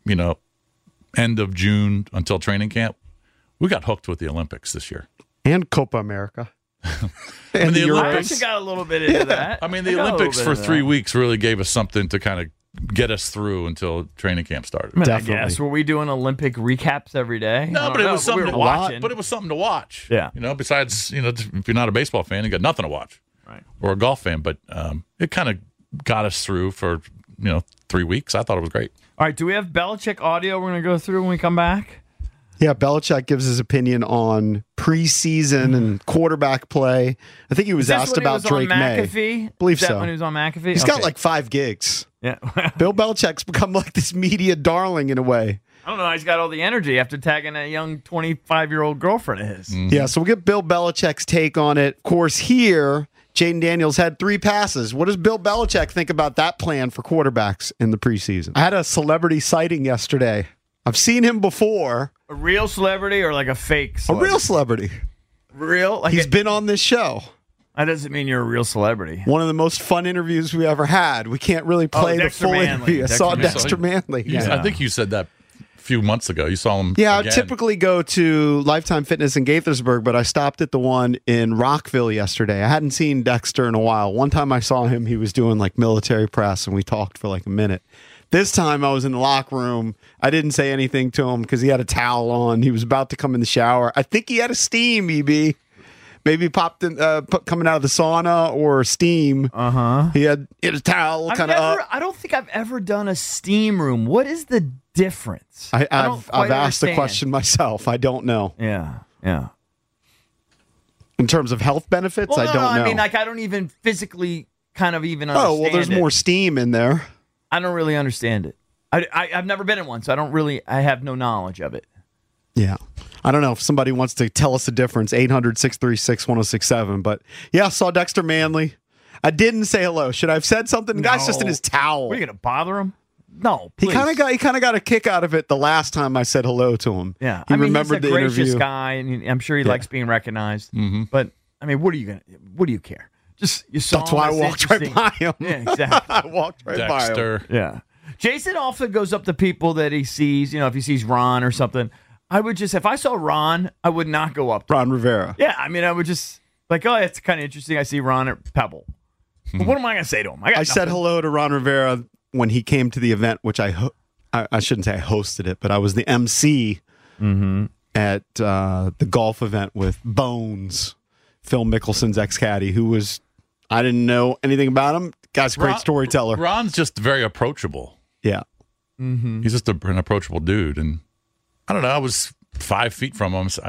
end of June until training camp. We got hooked with the Olympics this year and Copa America. And the Olympics, I actually got a little bit into that. I mean, the Olympics for 3 weeks really gave us something to kind of get us through until training camp started. I guess. Were we doing Olympic recaps every day? No, but it was something to watch. But it was something to watch. Yeah. Besides, if you're not a baseball fan, you got nothing to watch. Right. Or a golf fan. But it kind of got us through for, 3 weeks. I thought it was great. All right. Do we have Belichick audio we're going to go through when we come back? Yeah, Belichick gives his opinion on preseason and quarterback play. I think he was asked about Drake May. I believe so. When he was on McAfee? He's got like 5 gigs. Yeah. Bill Belichick's become like this media darling in a way. I don't know. He's got all the energy after tagging a young 25-year-old girlfriend of his. Mm-hmm. Yeah, so we'll get Bill Belichick's take on it. Of course, here, Jaden Daniels had 3 passes. What does Bill Belichick think about that plan for quarterbacks in the preseason? I had a celebrity sighting yesterday. I've seen him before. A real celebrity or like a fake celebrity? A real celebrity. Real? He's been on this show. That doesn't mean you're a real celebrity. One of the most fun interviews we ever had. We can't really play the full interview. I saw Dexter Manley. Yeah. I think you said that a few months ago. You saw him Yeah, again. I typically go to Lifetime Fitness in Gaithersburg, but I stopped at the one in Rockville yesterday. I hadn't seen Dexter in a while. One time I saw him, he was doing like military press, and we talked for like a minute. This time I was in the locker room. I didn't say anything to him because he had a towel on. He was about to come in the shower. I think he had a steam, EB. Maybe popped in, coming out of the sauna or steam. He had a towel kind of up. I don't think I've ever done a steam room. What is the difference? I've asked the question myself. I don't know. Yeah. In terms of health benefits, I don't know. I mean, I don't even physically kind of even understand well, there's more steam in there. I don't really understand it. I've never been in one, so I have no knowledge of it. Yeah. I don't know if somebody wants to tell us the difference, 800-636-1067. But yeah, I saw Dexter Manley. I didn't say hello. Should I have said something? The guy's just in his towel. What, are you going to bother him? No, please. He kind of got a kick out of it the last time I said hello to him. Yeah. He remembered he's a the gracious interview. guy, and I'm sure he likes being recognized. Mm-hmm. But, I mean, what do you care? Just you saw That's why I walked right by him. Yeah, exactly. I walked right by him. Yeah. Jason often goes up to people that he sees, if he sees Ron or something. If I saw Ron, I would not go up to Ron Rivera. Yeah, I mean, I would just, it's kind of interesting. I see Ron at Pebble. But what am I going to say to him? I said hello to Ron Rivera when he came to the event, which I shouldn't say I hosted it, but I was the MC at the golf event with Bones, Phil Mickelson's ex-caddy, who was, I didn't know anything about him. Guy's a great storyteller. Ron's just very approachable. Yeah. He's just an approachable dude. And I don't know, I was 5 feet from him. So I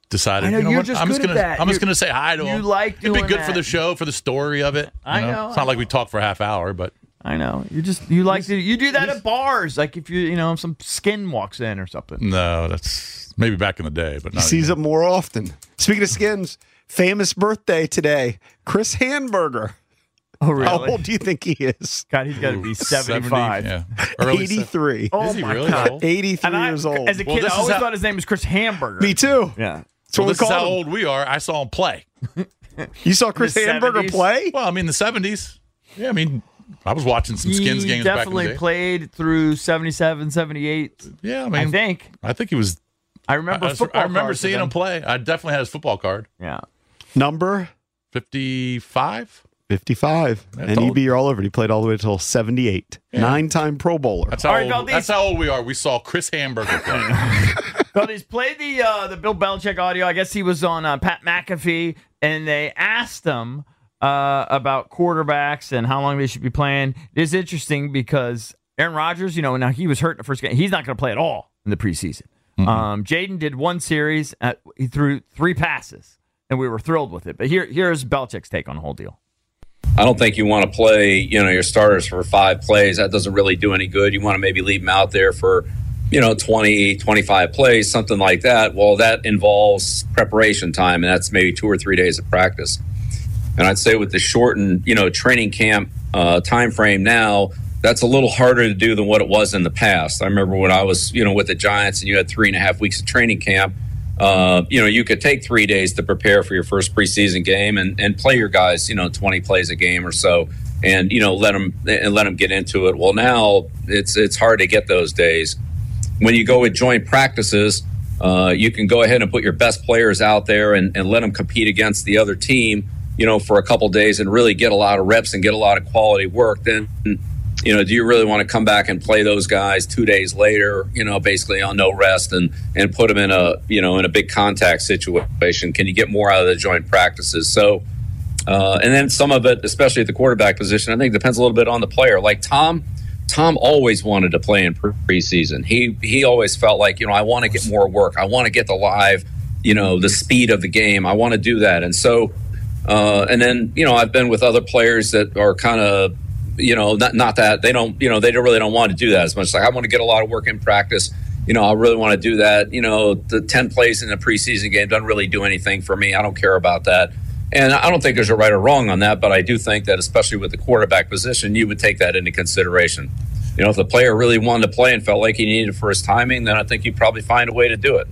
decided, I know, you know you're what? just I'm just good gonna at that. I'm just gonna say hi to him. You like It'd be doing good for that. the show, for the story of it. I know. It's not like we talk for a half hour, but I know. You do that at bars, like if some skin walks in or something. no, that's maybe back in the day, but He not sees anymore. it more often. Speaking of skins, famous birthday today, Chris Hamburger. Oh, really? How old do you think he is? God, he's got to be 75. 70, yeah. Early 83. Oh, Is he my really God. that old? 83 years old. As a kid, I always thought his name was Chris Hamburger. Me too. Yeah. So Well, we this is called how him. old we are. I saw him play. You saw Chris In the Hamburger 70s? play? Well, I mean, the 70s. Yeah, I mean, I was watching some Skins He games back in definitely the day. played through 77, 78. Yeah, I mean, I think he was. I remember football I remember cards seeing with him play. I definitely had his football card. Yeah. Number? 55. 55. That's And old. EB, you're all over it. He played all the way until 78. Yeah. 9-time Pro Bowler. That's how old we are. We saw Chris Hamburger play. Well, he's played the Bill Belichick audio. I guess he was on Pat McAfee, and they asked him about quarterbacks and how long they should be playing. It is interesting because Aaron Rodgers, now he was hurt in the first game. He's not going to play at all in the preseason. Jaden did one series. He threw 3 passes, and we were thrilled with it. But here's Belichick's take on the whole deal. I don't think you want to play, your starters for 5 plays. That doesn't really do any good. You want to maybe leave them out there for, 20, 25 plays, something like that. Well, that involves preparation time, and that's maybe 2 or 3 days of practice. And I'd say with the shortened, training camp time frame now, that's a little harder to do than what it was in the past. I remember when I was, with the Giants and you had 3.5 weeks of training camp, you could take 3 days to prepare for your first preseason game and play your guys, 20 plays a game or so, and let them get into it. Well, now it's hard to get those days. When you go with joint practices, you can go ahead and put your best players out there and let them compete against the other team, for a couple days and really get a lot of reps and get a lot of quality work. Then, do you really want to come back and play those guys 2 days later, basically on no rest and put them in a big contact situation? Can you get more out of the joint practices? So, and then some of it, especially at the quarterback position, I think depends a little bit on the player. Like Tom always wanted to play in preseason. He always felt like, I want to get more work. I want to get the live, the speed of the game. I want to do that. And so, and then, I've been with other players that are kind of, not that they don't, they really don't want to do that as much. Like, I want to get a lot of work in practice. I really want to do that. The 10 plays in the preseason game doesn't really do anything for me. I don't care about that. And I don't think there's a right or wrong on that, but I do think that especially with the quarterback position, you would take that into consideration. If the player really wanted to play and felt like he needed it for his timing, then I think you'd probably find a way to do it.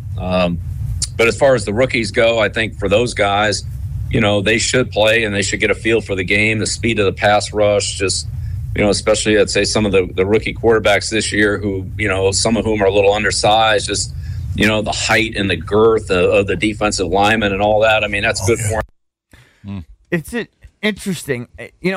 But as far as the rookies go, I think for those guys, they should play and they should get a feel for the game, the speed of the pass rush, just, especially I'd say some of the rookie quarterbacks this year who, some of whom are a little undersized, just, the height and the girth of the defensive linemen and all that. I mean, that's good for them. It's interesting.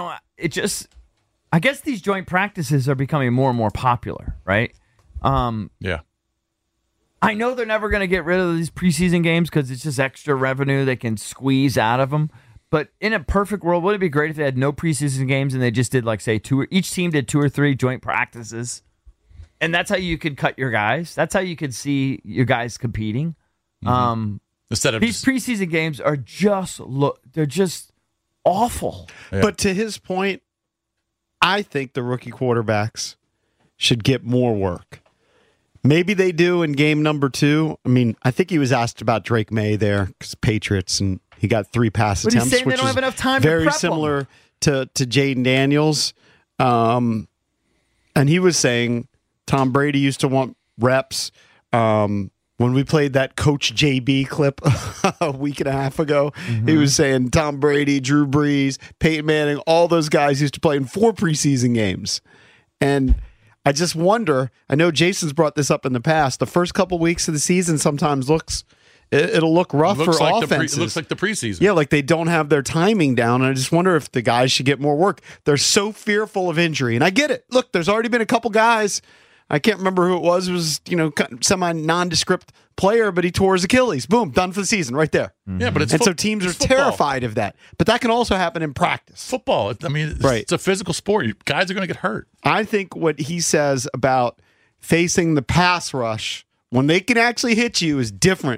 I guess these joint practices are becoming more and more popular, right? Yeah. I know they're never going to get rid of these preseason games because it's just extra revenue they can squeeze out of them. But in a perfect world, would it be great if they had no preseason games and they just did, like, say, each team did 2 or 3 joint practices? And that's how you could cut your guys. That's how you could see your guys competing. Instead of these preseason games are they're just awful. Yeah. But to his point, I think the rookie quarterbacks should get more work. Maybe they do in game number 2. I mean, I think he was asked about Drake May there because Patriots, and he got 3 pass but attempts, he's saying which they don't is have enough time very to prep similar to Jaden Daniels. And he was saying Tom Brady used to want reps. When we played that Coach JB clip a week and a half ago, he was saying Tom Brady, Drew Brees, Peyton Manning, all those guys used to play in 4 preseason games. And I just wonder, I know Jason's brought this up in the past, the first couple weeks of the season sometimes it'll look rough for offenses. It looks like the preseason. Yeah, like they don't have their timing down. And I just wonder if the guys should get more work. They're so fearful of injury. And I get it. Look, there's already been a couple guys. I can't remember who it was. It was, semi-nondescript player, but he tore his Achilles. Boom, done for the season right there. Yeah, but so teams are terrified of that. But that can also happen in practice. Football. I mean, it's a physical sport. Guys are going to get hurt. I think what he says about facing the pass rush when they can actually hit you is different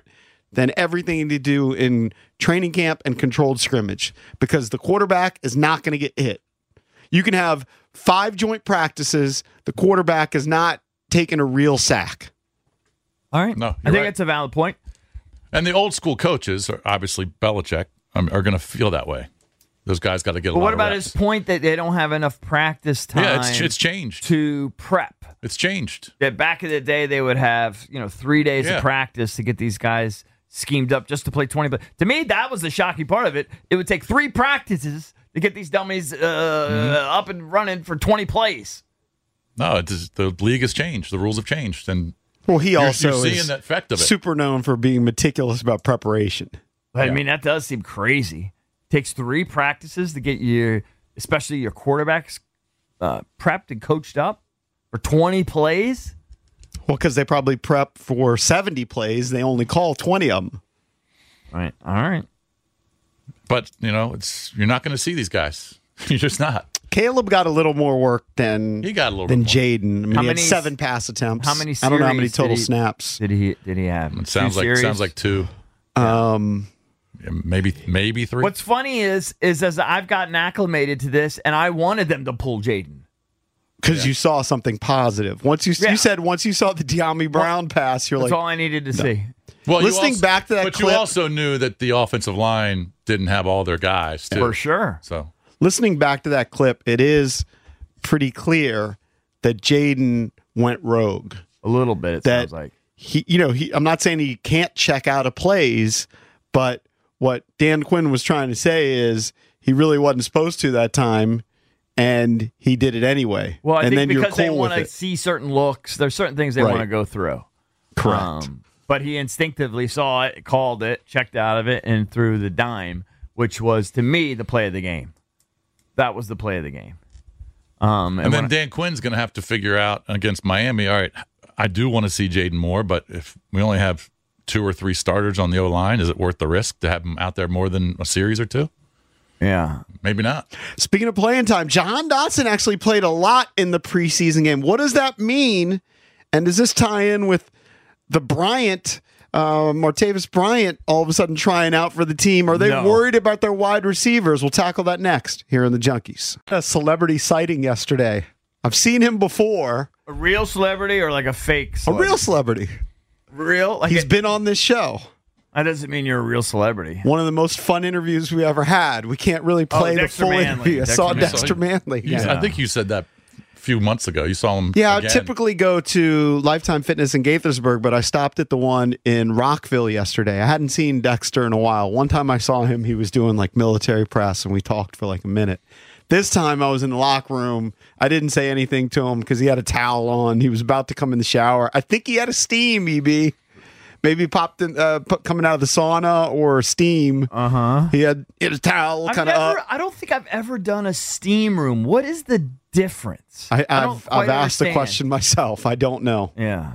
than everything they do in training camp and controlled scrimmage because the quarterback is not going to get hit. You can have 5 joint practices. The quarterback is not taking a real sack. All right. No, I think that's a valid point. And the old school coaches, obviously Belichick, are going to feel that way. Those guys got to get a lot of reps. What about his point that they don't have enough practice time? Yeah, it's changed. To prep. It's changed. That back in the day, they would have 3 days of practice to get these guys schemed up just to play 20. But to me, that was the shocking part of it. It would take 3 practices to get these dummies up and running for 20 plays. No, the league has changed. The rules have changed. And he also you're seeing the effect of it. Super known for being meticulous about preparation. I mean, that does seem crazy. Takes 3 practices to get especially your quarterbacks prepped and coached up for 20 plays. Well, because they probably prep for 70 plays. They only call 20 of them. Right. All right. But, you're not going to see these guys. You're just not. Caleb got a little more work than Jaden. I mean, he had 7 pass attempts. How many? I don't know how many total snaps did he have. It sounds like 2. Maybe 3. What's funny is as I've gotten acclimated to this, and I wanted them to pull Jaden because you saw something positive. Once you said once you saw the De'Ami Brown pass, you're that's like, all I needed to see. Well, listening back to that but clip, you also knew that the offensive line didn't have all their guys too. For sure. So listening back to that clip, it is pretty clear that Jaden went rogue a little bit. It sounds like I'm not saying he can't check out of plays, but what Dan Quinn was trying to say is he really wasn't supposed to that time, and he did it anyway. Well, I and think then because you're cool they want to with it. see certain looks, there's certain things they want to go through. Correct. But he instinctively saw it, called it, checked out of it, and threw the dime, which was, to me, the play of the game. That was the play of the game. And then Dan Quinn's going to have to figure out against Miami, all right, I do want to see Jaden more, but if we only have 2 or 3 starters on the O-line, is it worth the risk to have him out there more than a series or 2? Yeah. Maybe not. Speaking of playing time, Jahan Dotson actually played a lot in the preseason game. What does that mean? And does this tie in with the Bryant, Martavis Bryant, all of a sudden trying out for the team? Are they worried about their wide receivers? We'll tackle that next here in the Junkies. A celebrity sighting yesterday. I've seen him before. A real celebrity or like a fake celebrity? A real celebrity. Real? Like He's been on this show. That doesn't mean you're a real celebrity. One of the most fun interviews we ever had. We can't really play the full interview. I saw Dexter Manley. I think you said that a few months ago. You saw him I again. typically go to Lifetime Fitness in Gaithersburg, but I stopped at the one in Rockville yesterday. I hadn't seen Dexter in a while. One time I saw him, he was doing like military press, and we talked for like a minute. This time I was in the locker room. I didn't say anything to him because he had a towel on. He was about to come in the shower. I think he had a steam, EB. Maybe popped in, coming out of the sauna or steam. He had a towel kind of up. I don't think I've ever done a steam room. What is the difference? I've asked the question myself. I don't know. Yeah.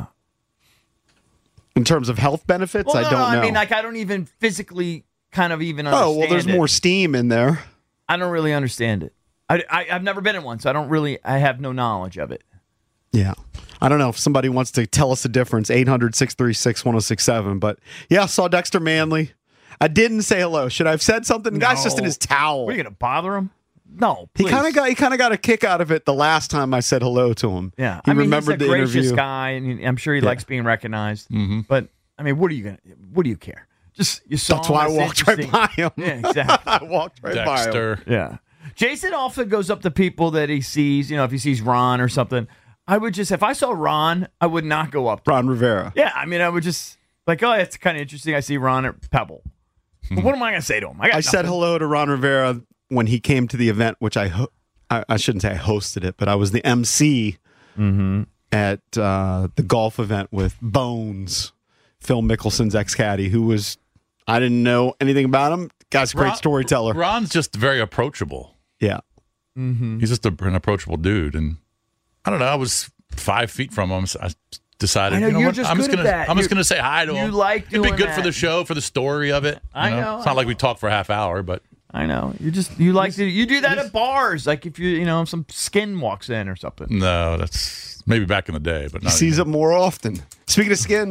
In terms of health benefits, I don't know. I mean, like I don't even physically kind of even understand. Oh, well, there's more steam in there. I don't really understand it. I've never been in one, so I have no knowledge of it. Yeah. I don't know if somebody wants to tell us the difference. 800-636-1067. But yeah, saw Dexter Manley. I didn't say hello. Should I have said something? The guy's just in his towel. What, are you going to bother him? No, please. He kind of got a kick out of it the last time I said hello to him. Yeah. He remembered he's a the gracious interview. guy, and I'm sure he likes being recognized. Mm-hmm. But I mean, what do you care? Just you saw. That's why I walked right by him. Yeah, exactly. I walked right Dexter. by him. Yeah. Jason often goes up to people that he sees. If he sees Ron or something, I would just, if I saw Ron, I would not go up to Ron Rivera. Yeah, I mean, I would just like, oh, it's kind of interesting. I see Ron at Pebble. But what am I going to say to him? I said hello to Ron Rivera when he came to the event, which I shouldn't say I hosted it, but I was the MC at the golf event with Bones, Phil Mickelson's ex-caddy, who was, I didn't know anything about him. Guy's a great storyteller. Ron's just very approachable. Yeah. He's just an approachable dude. And I don't know, I was 5 feet from him. So I decided, I know, you know you're what? just I'm good at that. just going to say hi to him. You like It'd be doing good that. for the show, for the story of it. I know. It's not like we talk for a half hour, but I know. You do that at bars, like if if some skin walks in or something. no, that's maybe back in the day, but He not sees anymore. it more often. Speaking of skins,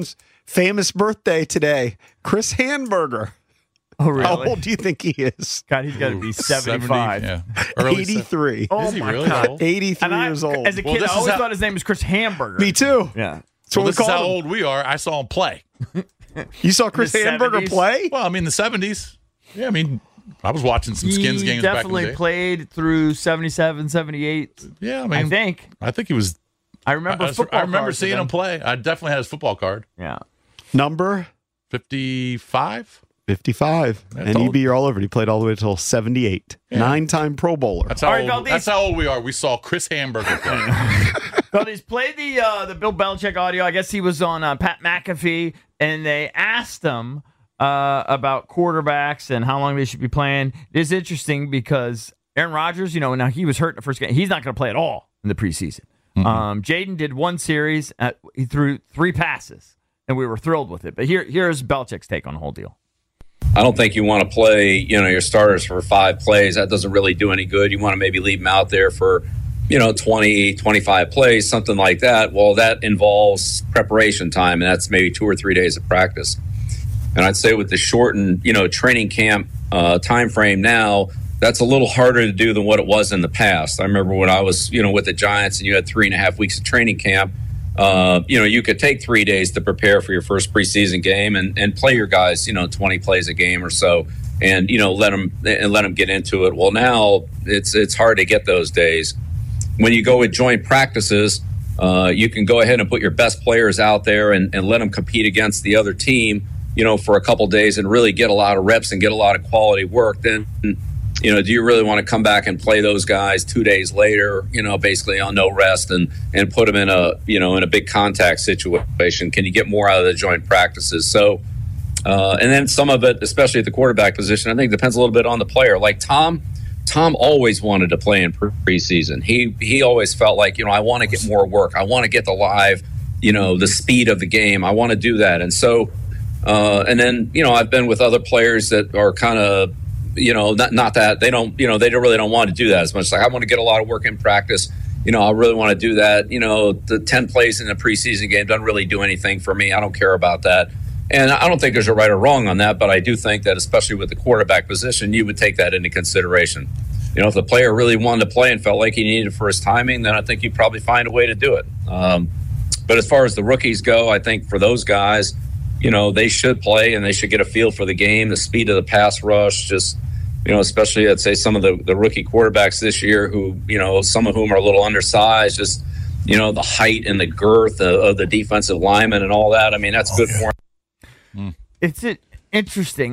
famous birthday today. Chris Hamburger. Oh, really? How old do you think he is? God, he's got to be 75. 70, 83. Oh, is he my really God. old? 83 years old. As a kid, I always thought his name was Chris Hamburger. Me too. Yeah. So this is how old we are. I saw him play. You saw Chris In the Hamburger 70s? play? Well, I mean, the 70s. Yeah, I mean, I was watching some Skins games back in the definitely day. played through 77, 78. Yeah, I mean, I think he was. I remember football I remember cards seeing of him play. I definitely had his football card. Yeah. Number? 55? 55. That's And old. you're all over it. He played all the way until 78. Yeah. 9-time Pro Bowler. That's how old we are. We saw Chris Hamburger play. Well, he's played the Bill Belichick audio. I guess he was on Pat McAfee, and they asked him about quarterbacks and how long they should be playing. It is interesting because Aaron Rodgers, now he was hurt in the first game. He's not going to play at all in the preseason. Jaden did one series. He threw 3 passes, and we were thrilled with it. But here's Belichick's take on the whole deal. I don't think you want to play, your starters for 5 plays. That doesn't really do any good. You want to maybe leave them out there for, 20, 25 plays, something like that. Well, that involves preparation time, and that's maybe 2 or 3 days of practice. And I'd say with the shortened, training camp time frame now, that's a little harder to do than what it was in the past. I remember when I was, with the Giants and you had 3.5 weeks of training camp, you could take 3 days to prepare for your first preseason game and play your guys, 20 plays a game or so, and let them get into it. Well, now it's hard to get those days. When you go with joint practices, you can go ahead and put your best players out there and let them compete against the other team, for a couple days and really get a lot of reps and get a lot of quality work. Then, do you really want to come back and play those guys 2 days later, basically on no rest and put them in a big contact situation? Can you get more out of the joint practices? So, and then some of it, especially at the quarterback position, I think depends a little bit on the player. Like Tom always wanted to play in preseason. He always felt like, I want to get more work. I want to get the live, the speed of the game. I want to do that. And so, and then, I've been with other players that are kind of, not that they don't, they really don't want to do that as much. Like I want to get a lot of work in practice. I really want to do that. The 10 plays in the preseason game doesn't really do anything for me. I don't care about that. And I don't think there's a right or wrong on that, but I do think that especially with the quarterback position, you would take that into consideration. If the player really wanted to play and felt like he needed it for his timing, then I think you'd probably find a way to do it. But as far as the rookies go, I think for those guys, they should play and they should get a feel for the game, the speed of the pass rush, just, especially I'd say some of the rookie quarterbacks this year who, some of whom are a little undersized, just, the height and the girth of the defensive linemen and all that. I mean, that's good for them. It's interesting.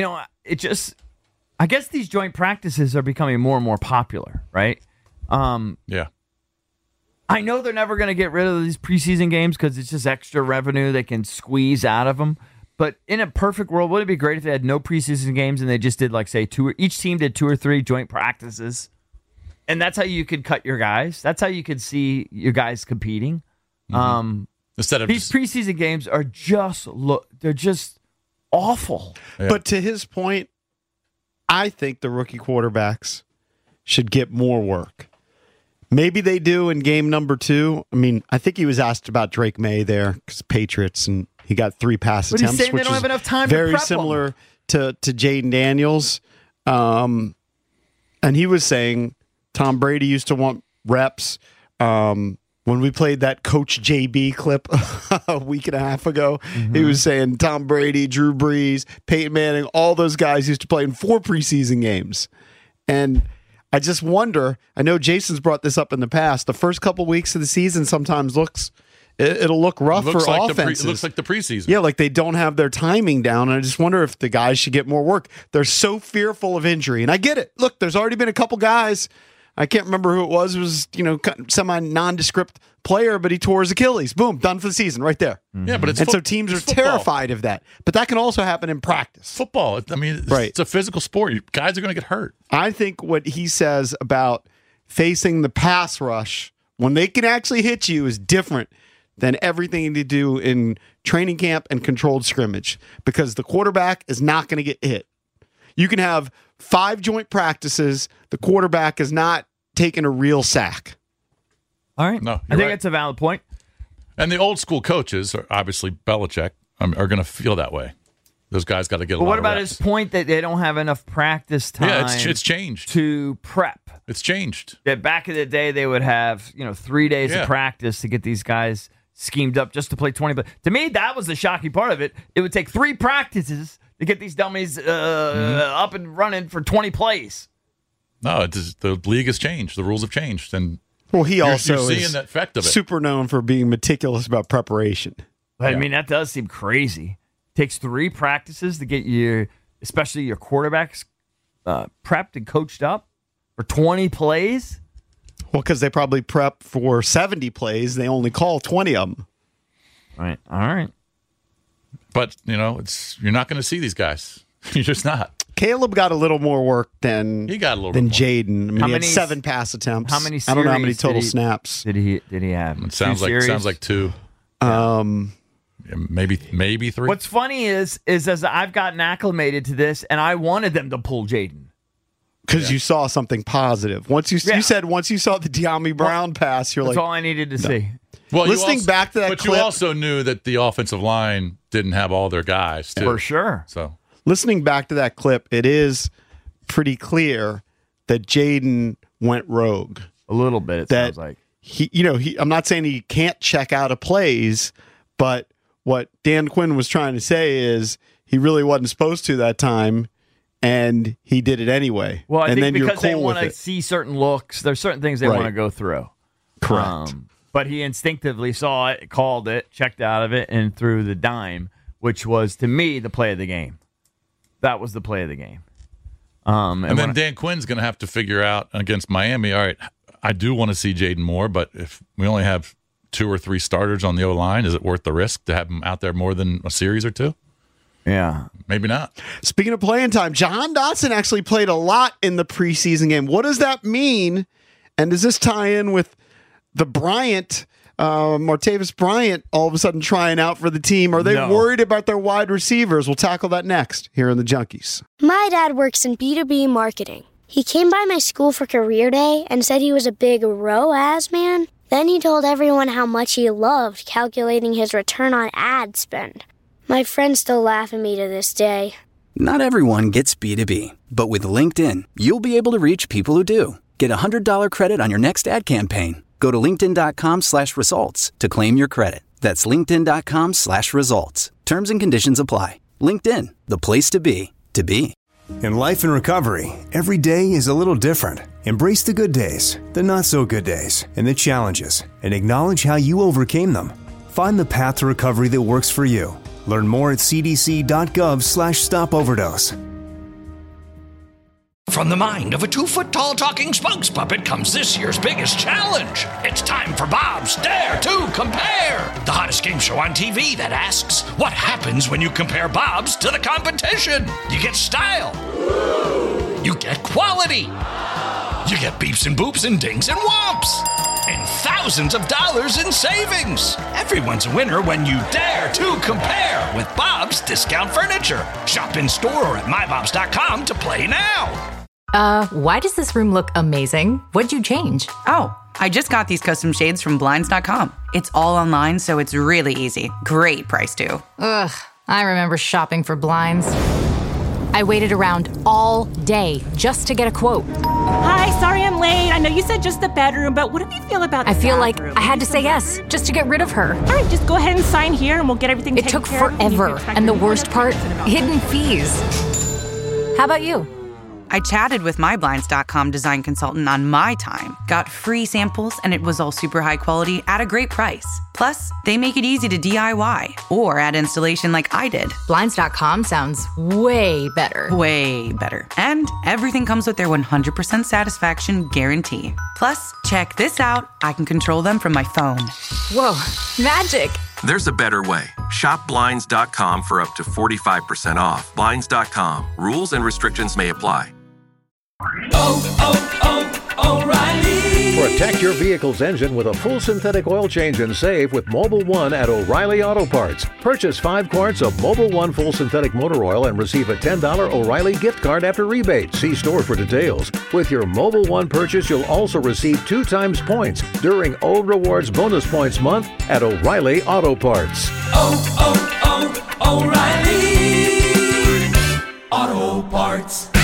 I guess these joint practices are becoming more and more popular, right? Yeah. I know they're never going to get rid of these preseason games because it's just extra revenue they can squeeze out of them. But in a perfect world, wouldn't it be great if they had no preseason games and they just did each team did 2 or 3 joint practices? And that's how you could cut your guys. That's how you could see your guys competing. Instead of these preseason games are they're just awful. Yeah. But to his point, I think the rookie quarterbacks should get more work. Maybe they do in game number 2. I mean, I think he was asked about Drake May there because Patriots, and he got 3 pass attempts, he's saying which they don't is have enough time very to prep similar to Jaden Daniels. And he was saying Tom Brady used to want reps. When we played that Coach JB clip a week and a half ago, he was saying Tom Brady, Drew Brees, Peyton Manning, all those guys used to play in 4 preseason games. And I just wonder, I know Jason's brought this up in the past, the first couple weeks of the season sometimes it'll look rough for offenses. It looks like the preseason. Yeah, like they don't have their timing down. And I just wonder if the guys should get more work. They're so fearful of injury. And I get it. Look, there's already been a couple guys. I can't remember who it was. It was, semi-nondescript player, but he tore his Achilles. Boom, done for the season right there. Yeah, but so teams are terrified of that. But that can also happen in practice. Football. I mean, it's a physical sport. Guys are going to get hurt. I think what he says about facing the pass rush when they can actually hit you is different than everything they do in training camp and controlled scrimmage because the quarterback is not going to get hit. You can have 5 joint practices. The quarterback is not taking a real sack. All right. No, I think that's a valid point. And the old school coaches, are obviously Belichick, are going to feel that way. Those guys got to get a lot of reps. What about his point that they don't have enough practice time? Yeah, it's changed. To prep. It's changed. That back in the day, they would have 3 days of practice to get these guys schemed up just to play 20. But to me, that was the shocking part of it. It would take 3 practices to get these dummies up and running for 20 plays. No, the league has changed. The rules have changed. And he also you're seeing is the effect of it. Super known for being meticulous about preparation. I mean, that does seem crazy. Takes 3 practices to get especially your quarterbacks prepped and coached up for 20 plays. Well, because they probably prep for 70 plays. They only call 20 of them. Right. All right. But, you're not going to see these guys. You're just not. Caleb got a little more work than Jaden. I mean, he had 7 pass attempts. How many? I don't know how many total snaps did he have? It sounds like 2. Maybe 3. What's funny is as I've gotten acclimated to this, and I wanted them to pull Jaden. Because you saw something positive. Once you said once you saw the De'Ami Brown pass, you're that's like, all I needed to see. Well, listening back to that clip, you also knew that the offensive line didn't have all their guys too. For sure. So listening back to that clip, it is pretty clear that Jaden went rogue a little bit. It sounds like I'm not saying he can't check out of plays, but what Dan Quinn was trying to say is he really wasn't supposed to that time. And he did it anyway. Well, I think because you're cool they want to with it. see certain looks, there's certain things they want to go through. Correct. But he instinctively saw it, called it, checked out of it, and threw the dime, which was, to me, the play of the game. That was the play of the game. And then Dan Quinn's going to have to figure out against Miami, all right, I do want to see Jaden more, but if we only have 2 or 3 starters on the O-line, is it worth the risk to have him out there more than a series or 2? Yeah. Maybe not. Speaking of playing time, Jahan Dotson actually played a lot in the preseason game. What does that mean? And does this tie in with the Bryant, Martavis Bryant, all of a sudden trying out for the team? Are they worried about their wide receivers? We'll tackle that next here in the Junkies. My dad works in B2B marketing. He came by my school for career day and said he was a big ROAS man. Then he told everyone how much he loved calculating his return on ad spend. My friends still laugh at me to this day. Not everyone gets B2B, but with LinkedIn, you'll be able to reach people who do. Get $100 credit on your next ad campaign. Go to linkedin.com/results to claim your credit. That's linkedin.com/results. Terms and conditions apply. LinkedIn, the place to be, to be. In life and recovery, every day is a little different. Embrace the good days, the not so good days, and the challenges, and acknowledge how you overcame them. Find the path to recovery that works for you. Learn more at cdc.gov/stopoverdose. From the mind of a 2-foot-tall talking spokes puppet comes this year's biggest challenge. It's time for Bob's Dare to Compare, the hottest game show on TV that asks, what happens when you compare Bob's to the competition? You get style. You get quality. You get beeps and boops and dings and whomps. And thousands of dollars in savings. Everyone's a winner when you dare to compare with Bob's Discount Furniture. Shop in store or at mybobs.com to play now. Why does this room look amazing? What'd you change? Oh, I just got these custom shades from Blinds.com. It's all online, so it's really easy. Great price, too. Ugh, I remember shopping for blinds. I waited around all day just to get a quote. Hi, sorry I'm late. I know you said just the bedroom, but what do you feel about the I feel bathroom? like I had to say yes just to get rid of her. All right, just go ahead and sign here and we'll get everything taken care of. It took forever, and the worst part, hidden fees. How about you? I chatted with my Blinds.com design consultant on my time, got free samples, and it was all super high quality at a great price. Plus, they make it easy to DIY or add installation like I did. Blinds.com sounds way better. Way better. And everything comes with their 100% satisfaction guarantee. Plus, check this out. I can control them from my phone. Whoa, magic. There's a better way. Shop Blinds.com for up to 45% off. Blinds.com. Rules and restrictions may apply. O'Reilly. Protect your vehicle's engine with a full synthetic oil change and save with Mobil 1 at O'Reilly Auto Parts. Purchase 5 quarts of Mobil 1 full synthetic motor oil and receive a $10 O'Reilly gift card after rebate. See store for details. With your Mobil 1 purchase, you'll also receive 2 times points during O Rewards Bonus Points Month at O'Reilly Auto Parts. O'Reilly Auto Parts.